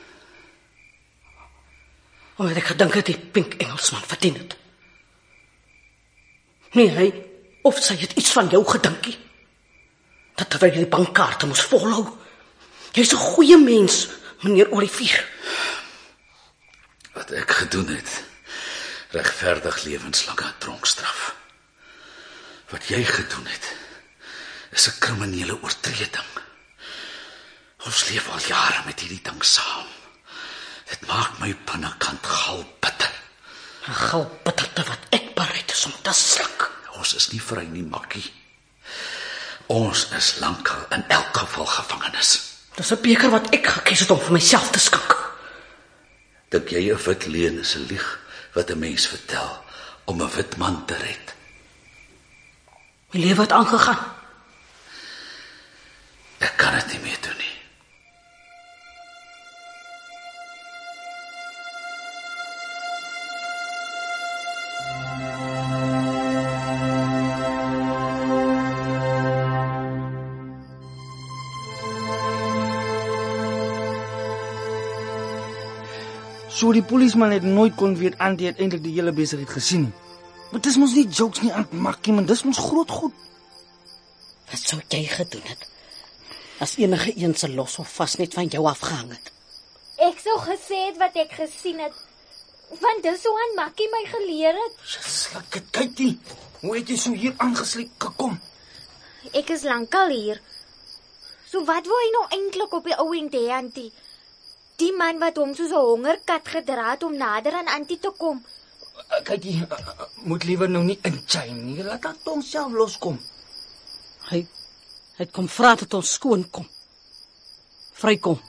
ek gedink het die pink Engelsman verdien het. Nee, hy of sy het iets van jou gedinkie. Dat terwyl jy die bankkaarte moes volhou. Jy's 'n goeie mens, meneer Olivier. Wat ek gedoen het, regverdig lewenslange tronkstraf. Wat jy gedoen het, is 'n kriminele oortreding. Ons leef al jare met hierdie ding saam. Dit maak my binnekant galbitter. 'n Galbitterte wat ek bereid is om te sluk. Ons is nie vry nie, Makkie. Ons is lankal in elk geval gevangenes. Dis 'n beker wat ek gekies het om vir myself te skink. Dink jy 'n wit leuen is 'n lieg wat 'n mens vertel om 'n wit man te red? My lewe het aangegaan. Ek kan dit nie meer doen nie. So die polisieman het nooit kon weet Antie het eintlik die hele besigheid gesien nie. Maar dis mos nie jokes nie, Aunt Makkie, man, dis mos groot goed. Wat sou jy gedoen het? As enige een se los of vas net van jou afgehang het. Ek sou gesê het wat ek gesien het. Want dis hoe aan Makkie my geleer het. Sluk, kyk nie. Hoe het jy so hier aangesleep gekom? Ek is lankal hier. So wat wou hy nou eintlik op die ou end hê, Antie? Die man wat hom soos 'n hongerkat gedra het om nader aan Antie te kom. Kyk jy, moet liewer nou nie inchime nie. Laat dat ons self loskom. Hy het kom vra dat ons skoon kom. Vrykom.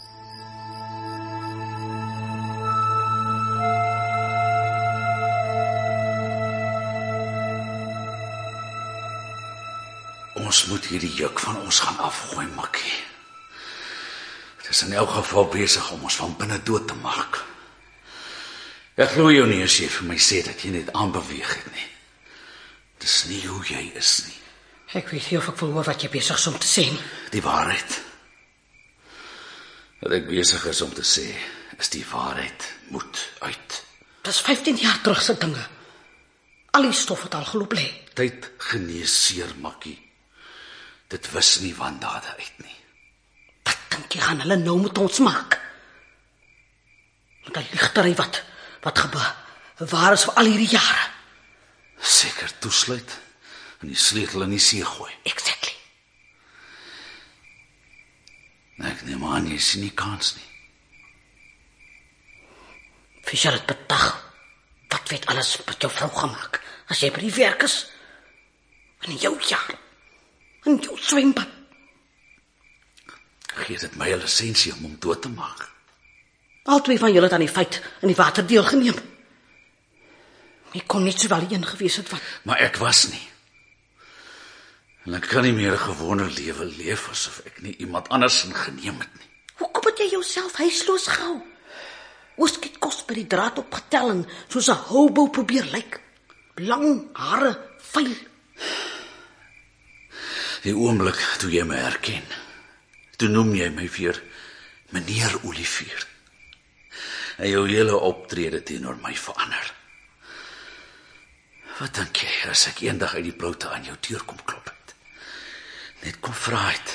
Ons moet hierdie juk van ons gaan afgooi, Makkie. Het is in elk geval besig om ons van binne dood te maak. Ek glo jou nie as jy vir my sê dat jy net aanbeweeg het nie. Dis nie hoe jy is nie. Ek weet nie of ek wil hoor wat jy besig is om te sê nie. Die waarheid. Wat ek besig is om te sê, is die waarheid moet uit. Dis 15 jaar terug se dinge. Al die stof het al geloop lê. Tyd genees seer, Makkie. Dit wis nie wandade uit nie. Wat dink jy gaan hulle nou met ons maak? Met die ligtery wat gebeur. Waar is vir al hierdie jare? Seker toesluit en die sleutel in die see gooi. Exactly. Ek neem aan, jy sien nie kans nie. Fischer het bedag. Wat weet alles met jou vrou gemaak? As jy by die werk is. In jou jaar. In jou swembad. Gee dit my 'n lisensie om hom dood te maak. Al twee van julle het aan die feit in die water deelgeneem. Ek kon niet sowel een gewees het wat. Maar ek was nie. En ek kan nie meer 'n gewone lewe leef asof ek nie iemand anders geneem het nie. Hoekom het jy jouself huisloos gehou? Oorskiet kos by die draad opgetel en soos 'n hobo probeer lyk. Lang hare, vuil. Die oomblik toe jy my herken, toe noem jy my weer meneer Olivier. En jou hele optrede teenoor my verander. Wat dink jy as ek eendag uit die bloute aan jou deur kom klop het? Net kom vra het.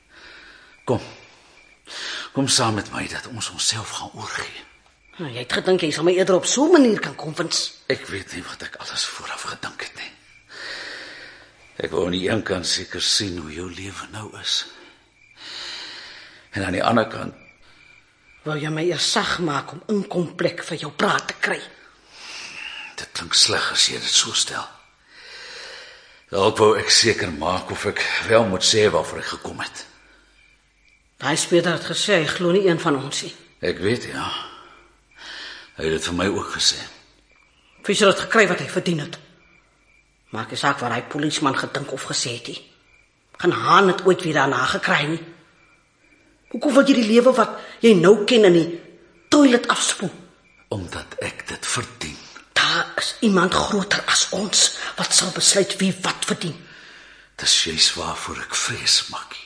Kom saam met my dat ons onsself gaan oorgee. Nou, jy het gedink jy sal my eerder op so 'n manier kan konvins. Ek weet nie wat ek alles vooraf gedink het nie. Ek wou aan die een kant seker sien hoe jou lewe nou is. En aan die ander kant Wou jy my eers sag maak om inkomplek vir jou praat te kry? Dit klink sleg as jy dit so stel. Dalk wou ek seker maak of ek wel moet sê waarvoor ek gekom het. Daai speler het gesê hy glo nie een van ons nie. Ek weet, ja. Hy het dit vir my ook gesê. Fischer het gekry wat hy verdien het. Maak nie saak wat hy polisieman gedink of gesê het nie. Gaan Haan het ooit weer daarna gekry nie. Hoekom wil jy die lewe wat jy nou ken in die toilet afspoel? Omdat ek dit verdien. Daar is iemand groter as ons wat sal besluit wie wat verdien. Dis juist waarvoor ek vrees, Makkie.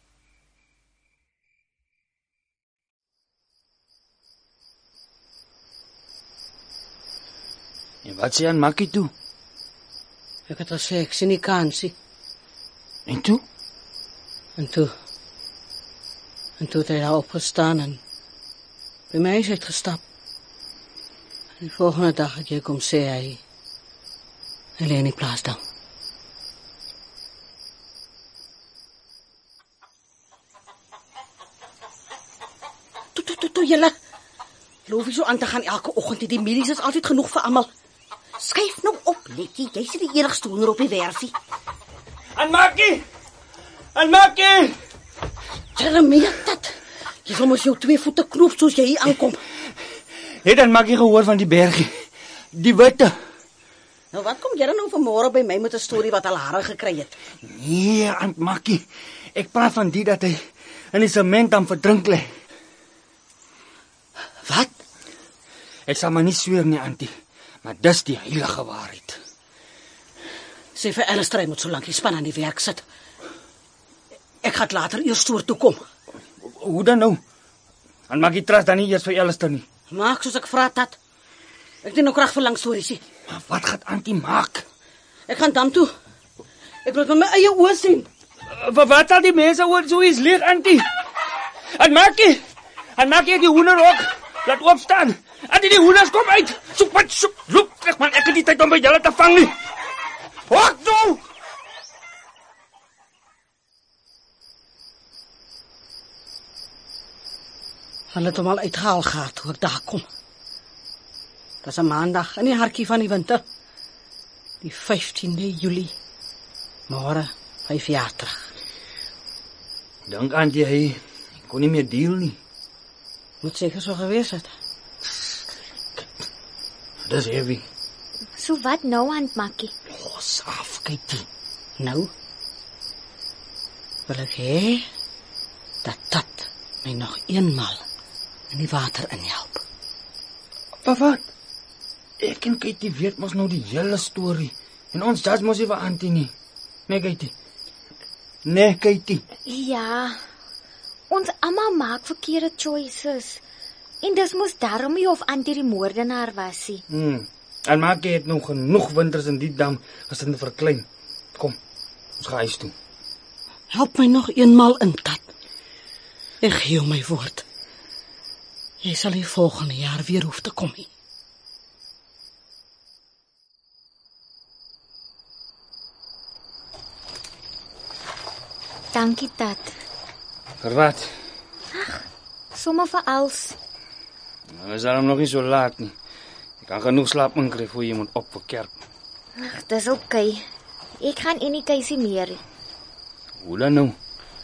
En wat sê aan Makkie toe? Ek het gesê ek sien nie kansie. En toe? En toe het hy daar opgestaan en by my huis uitgestap. En die volgende dag het jy kom sê hy lê in die plaas dan. Toe, julle. Loof jy so aan te gaan elke oggend, die medies is altyd genoeg vir almal. Skryf nou op, Letty, jy's die enigste hoender op die werfie. Aan Makkie! Aan Makkie! Jeremia, dat. Jy sal mos jou 2 voete knoop soos jy hier aankom. Het aan Makkie gehoor van die bergie? Die witte. Nou wat kom jy dan nou vanmôre by my met 'n storie wat al hare gekry het? Nee, aan Makkie. Ek praat van die dat hy in die sement aan verdrink lê. Wat? Ek sal maar nie sweer nie, Antie. Maar dis die heilige waarheid. Sê vir Alistair hy moet so lank die span aan die werk sit. Ek gaan later eers stoor toe kom. Hoe dan nou? Aan Makkie trust dan nie eers vir Alistair nie. Maak soos ek vra dat. Ek doen nou krag vir lang stories nie. Maar wat gaan Antie maak? Ek gaan dam toe. Ek moet met my eie oë sien. Wat sal die mense oor so iets leer, Antie? Aan Makkie het die hoender ook. Laat opstaan. Antie, die hoenders kom uit. Soep, loop weg man, ek het nie tyd om by julle te vang nie. Hok toe! Hulle het hom al uitgehaal gehad toe ek daar kom. Dis 'n maandag in die hartjie van die winter. Die 15de Julie. Môre 5 jaar terug. Dank Antie, hy kon nie meer deel nie. Moet seker so gewees het. Dis heavy. So wat nou aan Makkie? Los af, Katie. Nou, Wil ek hê dat my nog eenmaal in die water inhelp. Wat? Ek en Katie weet mos nou die hele storie. En ons judge mos nie vir Auntie nie. Nee, Katie. Nee, Katie. Ja. Ons almal maak verkeerde choices. En dis mos daarom nie of Auntie die moordenaar was nie. En maak jy het nog genoeg winters in die dam as in verklein. Kom, ons gaan huis toe. Help my nog eenmaal in, Tat. Ek gee jou my woord. Jy sal die volgende jaar weer hoef te kom nie. Dankie, Tat. Vir wat? Sommige vir als. Nou is daarom nog nie so laat nie. Jy kan genoeg slaap inkry voor jy moet op vir kerk. Ag, dis oukei. Ek gaan nie keisie meer. Hoe dan nou?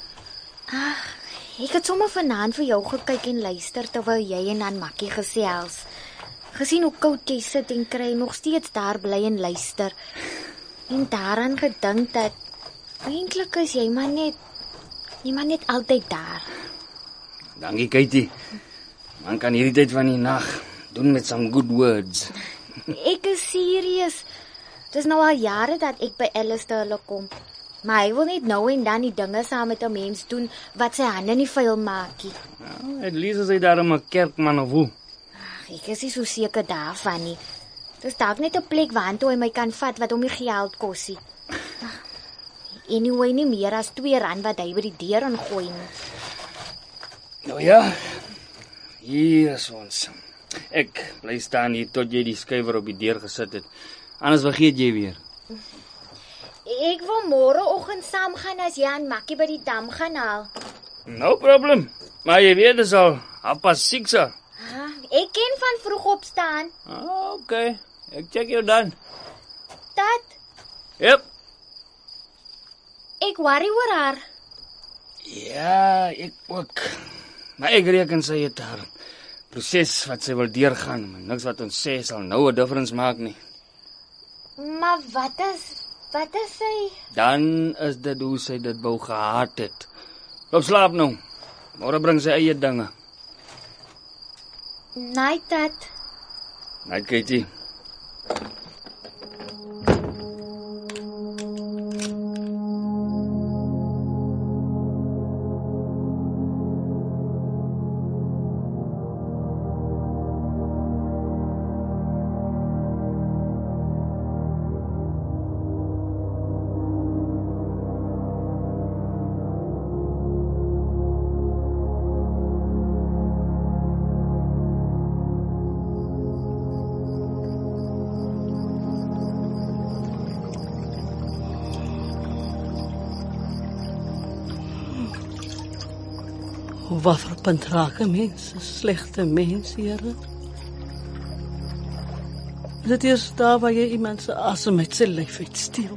Ek het sommer vanaand vir jou gekyk en luister terwyl jy en aan Makkie gesels. Gesien hoe koud jy sit en kry nog steeds daar bly en luister. En daaraan gedink dat eintlik is jy maar net altyd daar. Dankie, Katie. Man kan hierdie tyd van die nag doen met some good words. Ek is serieus. Dis nou al jare dat ek by Alistair hulle kom. Maar hy wil net nou en dan die dinge saam met 'n mens doen wat sy hande nie vuil maak nie. Nou, at least is hy daar 'n kerkman of hoe. Ek is nie so seker daarvan nie. Dis dalk net 'n plek waartoe hy my kan vat wat hom nie geld kos nie. Anyway, nie meer as R2 wat hy by die deur ingooi nie. Nou ja, hier is ons. Ek bly staan hier tot jy die skuiwer op die deur gesit het. Anders vergeet jy weer. Ek wil môreoggend saam gaan as jy aan Makkie by die dam gaan haal. No problem. Maar jy weet dis al 6:30. Ek ken van vroeg opstaan. Okay. Ek check jou dan. Tat, Yep. ek worry oor haar. Ja, ek ook. Maar ek reken sy het haar proses wat sy wil deurgaan, maar niks wat ons sê sal nou 'n difference maak nie. Maar wat is sy? Dan is dit hoe sy dit wou gehad het. Loop slaap nou. Môre bring sy eie dinge. Nee, Tat. Night, Katie. Wat voor punt raken mensen, slechte mensen, Here? Dit is daar waar je iemand zijn asem met zijn lijf uitsteel.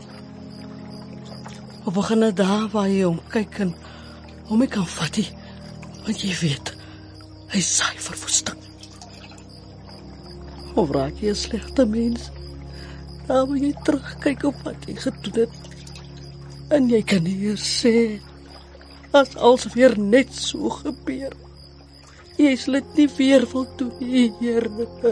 Of beginnen daar waar je om kijkt en om ik kan vatten, want je weet, hij saai verwoesting. Of raak je een slechte mens, daar waar je terugkijkt op wat je gedoen hebt. En jy kan hier sê, as alles weer net so gebeur. Jy sal dit nie weer wil doen nie, Here.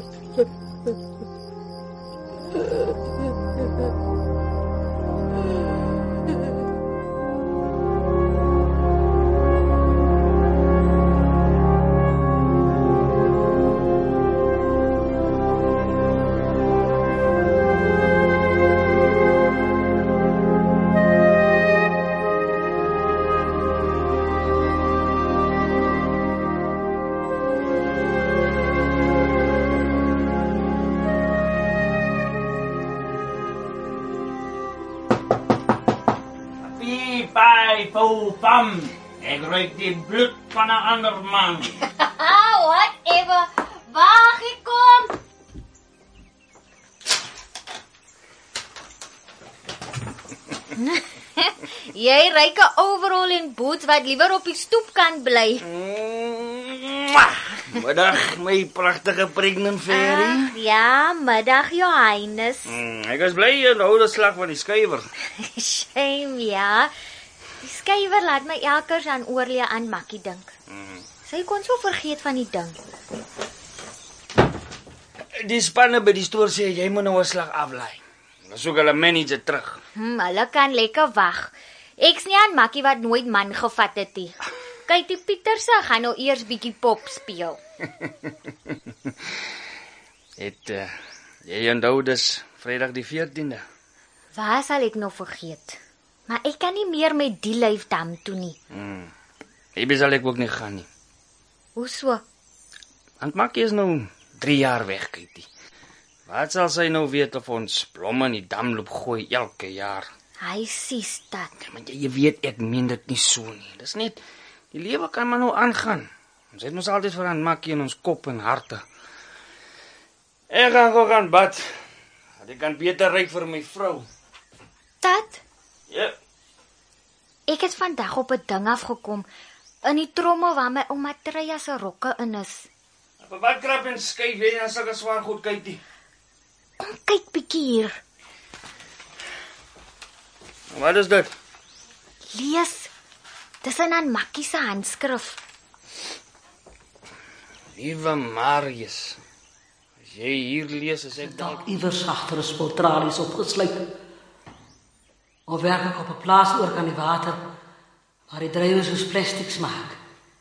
Pam, ek ruik die bloed van 'n ander man. Whatever. Waar ek kom. Jy ruik 'n overall en boots wat liewer op die stoep kan bly. Middag, my pragtige pregnant fairy. Ja, middag, Johannes. Ek is bly jy hou die slag van die skuiwer. Shame, ja. Die skrywer laat my elkers aan oorlee aan Makkie dink. Sy kon so vergeet van die ding. Die spanne by die stoor sê jy moet nou 'n slag aflaai. Dan soek hulle manager terug. Hulle kan lekker wag. Ek's nie aan Makkie wat nooit man gevat het nie. Kyk, die Pieterse gaan nou eers bietjie pop speel. Jy onthou dis Vrydag die 14de. Waar sal ek nou vergeet? Maar ek kan nie meer met die lyf dam toe nie. Maybe sal ek ook nie gaan nie. Hoe so? Want Makkie is nou 3 jaar weg, Katie. Wat sal sy nou weet of ons blomme in die dam loop gooi elke jaar? Hy sies dat. Maar jy weet ek meen dit nie so nie. Dis net die lewe kan maar nou aangaan. Ons het mos altyd vir aan Makkie in ons kop en harte. Ek gaan gou gaan bad. Ek kan beter ry vir my vrou. Dat? Ja. Ek het vandag op 'n ding afgekom in die trommel waar my ouma Treya se rokke in is. Op wat krap en skuif jy na sulke swaar goed kykie? Kom kyk bietjie hier. Wat is dit? Lees. Dis in Makkie se handskrif. Liewe Marius. As jy hier lees, is ek Dalk iewers agter 'n spul tralies opgesluit. Of werk ek op 'n plaas oor kan die water waar die druiwe soos plastieks maak.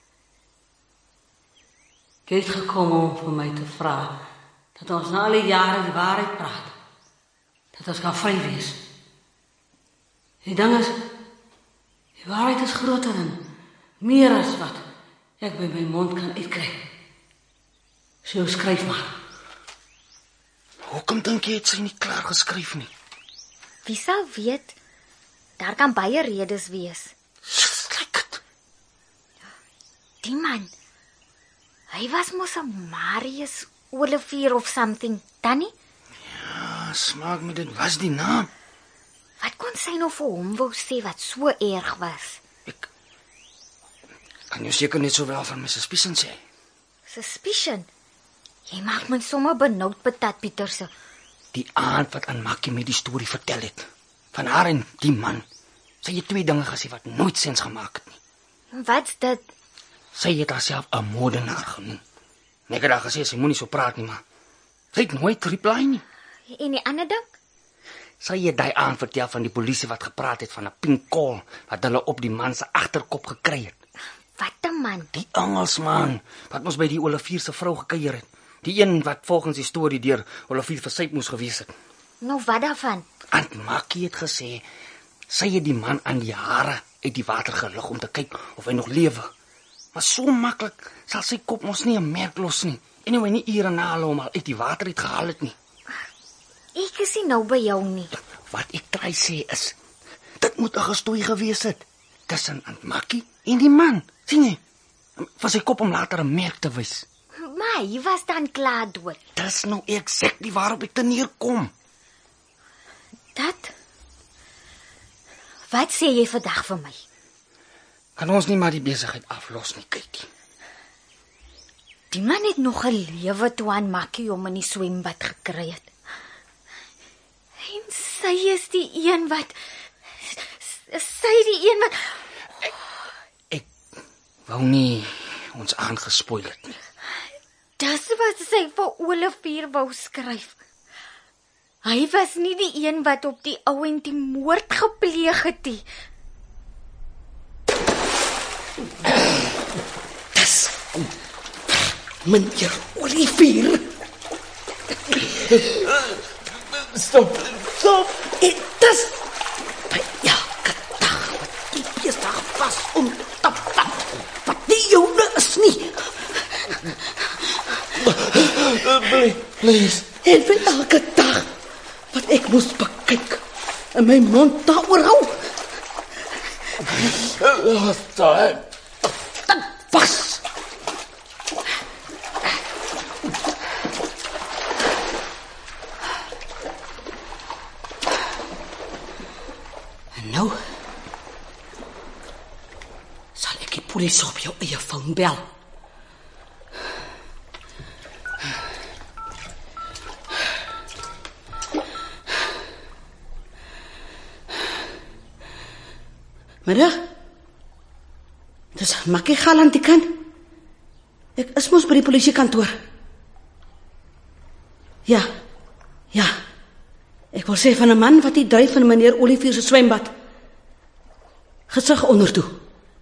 Ek het gekom om vir my te vra dat ons na al die jare die waarheid praat. Dat ons kan vry wees. Die ding is, die waarheid is groter en meer as wat ek by my mond kan uitkry. So skryf maar. Hoekom dink jy het sy nie klaar geskryf nie? Wie sal weet? Daar kan baie redes wees. Kyk dit. Die man. Hy was mos 'n Marius Olivier of something, Tannie? Ja, smaak my dit was die naam. Wat kon sy nou vir hom wou sê wat so erg was? Ek kan jou seker net sowel van my suspicion sê. Suspicion? Jy maak my sommer benoud, Patat Pieterse. Die aand wat aan Makkie my die storie vertel het. Van haar en die man. Sy het 2 dinge gesê wat nooit sens gemaak het nie. Wat's dit? Sy het haarself 'n moordenaar genoem. Ek het haar gesê sy moenie so praat nie, maar sy het nooit reply nie. En die ander ding? Sy het daai aand vertel van die polisie wat gepraat het van 'n pink call wat hulle op die man se agterkop gekry het. Wat 'n man? Die Engelsman wat ons by die Olivier se vrou gekuier het. Die een wat volgens die storie deur Olivier versyp moes gewees het. Nou wat daarvan? Aunt Makkie het gesê sy het die man aan die hare uit die water gelig om te kyk of hy nog lewe. Maar so maklik sal sy kop mos nie 'n merk los nie. Anyway, nie ure na hulle hom al uit die water uit gehaal het nie. Ek is nie nou by jou nie. Wat ek try sê is, dit moet 'n gestoei gewees het tussen Aunt Makkie en die man. Sien jy? Vir sy kop om later 'n merk te wys. Maar hy was dan klaar dood. Dis nou exactly waarop ek te neerkom. Dat? Wat sê jy vandag vir my? Kan ons nie maar die besigheid aflos nie, kykie. Die man het nog gelewe toe aan Makkie hom in die swembad gekry het. En sy is die een wat... Ek wou nie ons aangespoil het nie. Dis wat sy vir Olivier wou skryf. Hy was nie die een wat op die ou en die moord gepleeg het nie. Dis meneer Olivier. Stop. Dit is by elke dag wat die besig was om te vat. Wat nie joune is nie. Please. En vir elke dag wat ek moes bekyk en my mond daaroor hou. Dit was. En nou sal ek die polisie op jou eie foon bel. Middag? Makkie Galantikan. Ek is mos by die polisiekantoor. Ja. Ek wil sê van 'n man wat die duif van meneer Olivier se swembad gesig onder toe.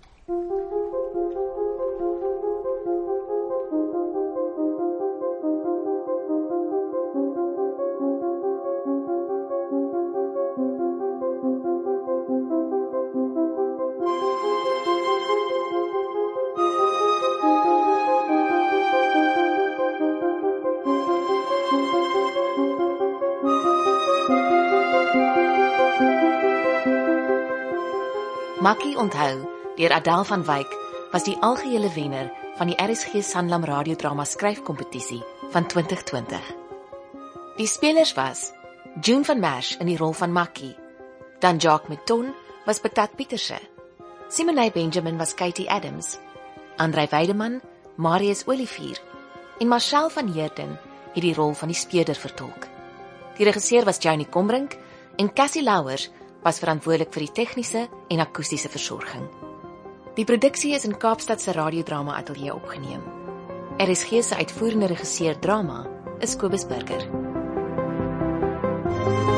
Makkie onthou, deur Adèle van Wyk, was die algehele wenner van die RSG Sanlam radiodrama skryfkompetisie van 2020. Die spelers was June van Merch in die rol van Makkie, dan Jacques Mouton was Patat Pieterse, Simonay Benjamin was Katie Adams, Andrei Weideman, Marius Olivier en Marcel van Heerden het die rol van die speurder vertolk. Die regisseur was Janie Kombrink en Cassie Louwers was verantwoordelik vir die tegniese en akoestiese versorging. Die produksie is in Kaapstad se radiodrama ateljee opgeneem. RSG se uitvoerende regisseur drama is Kobus Burger.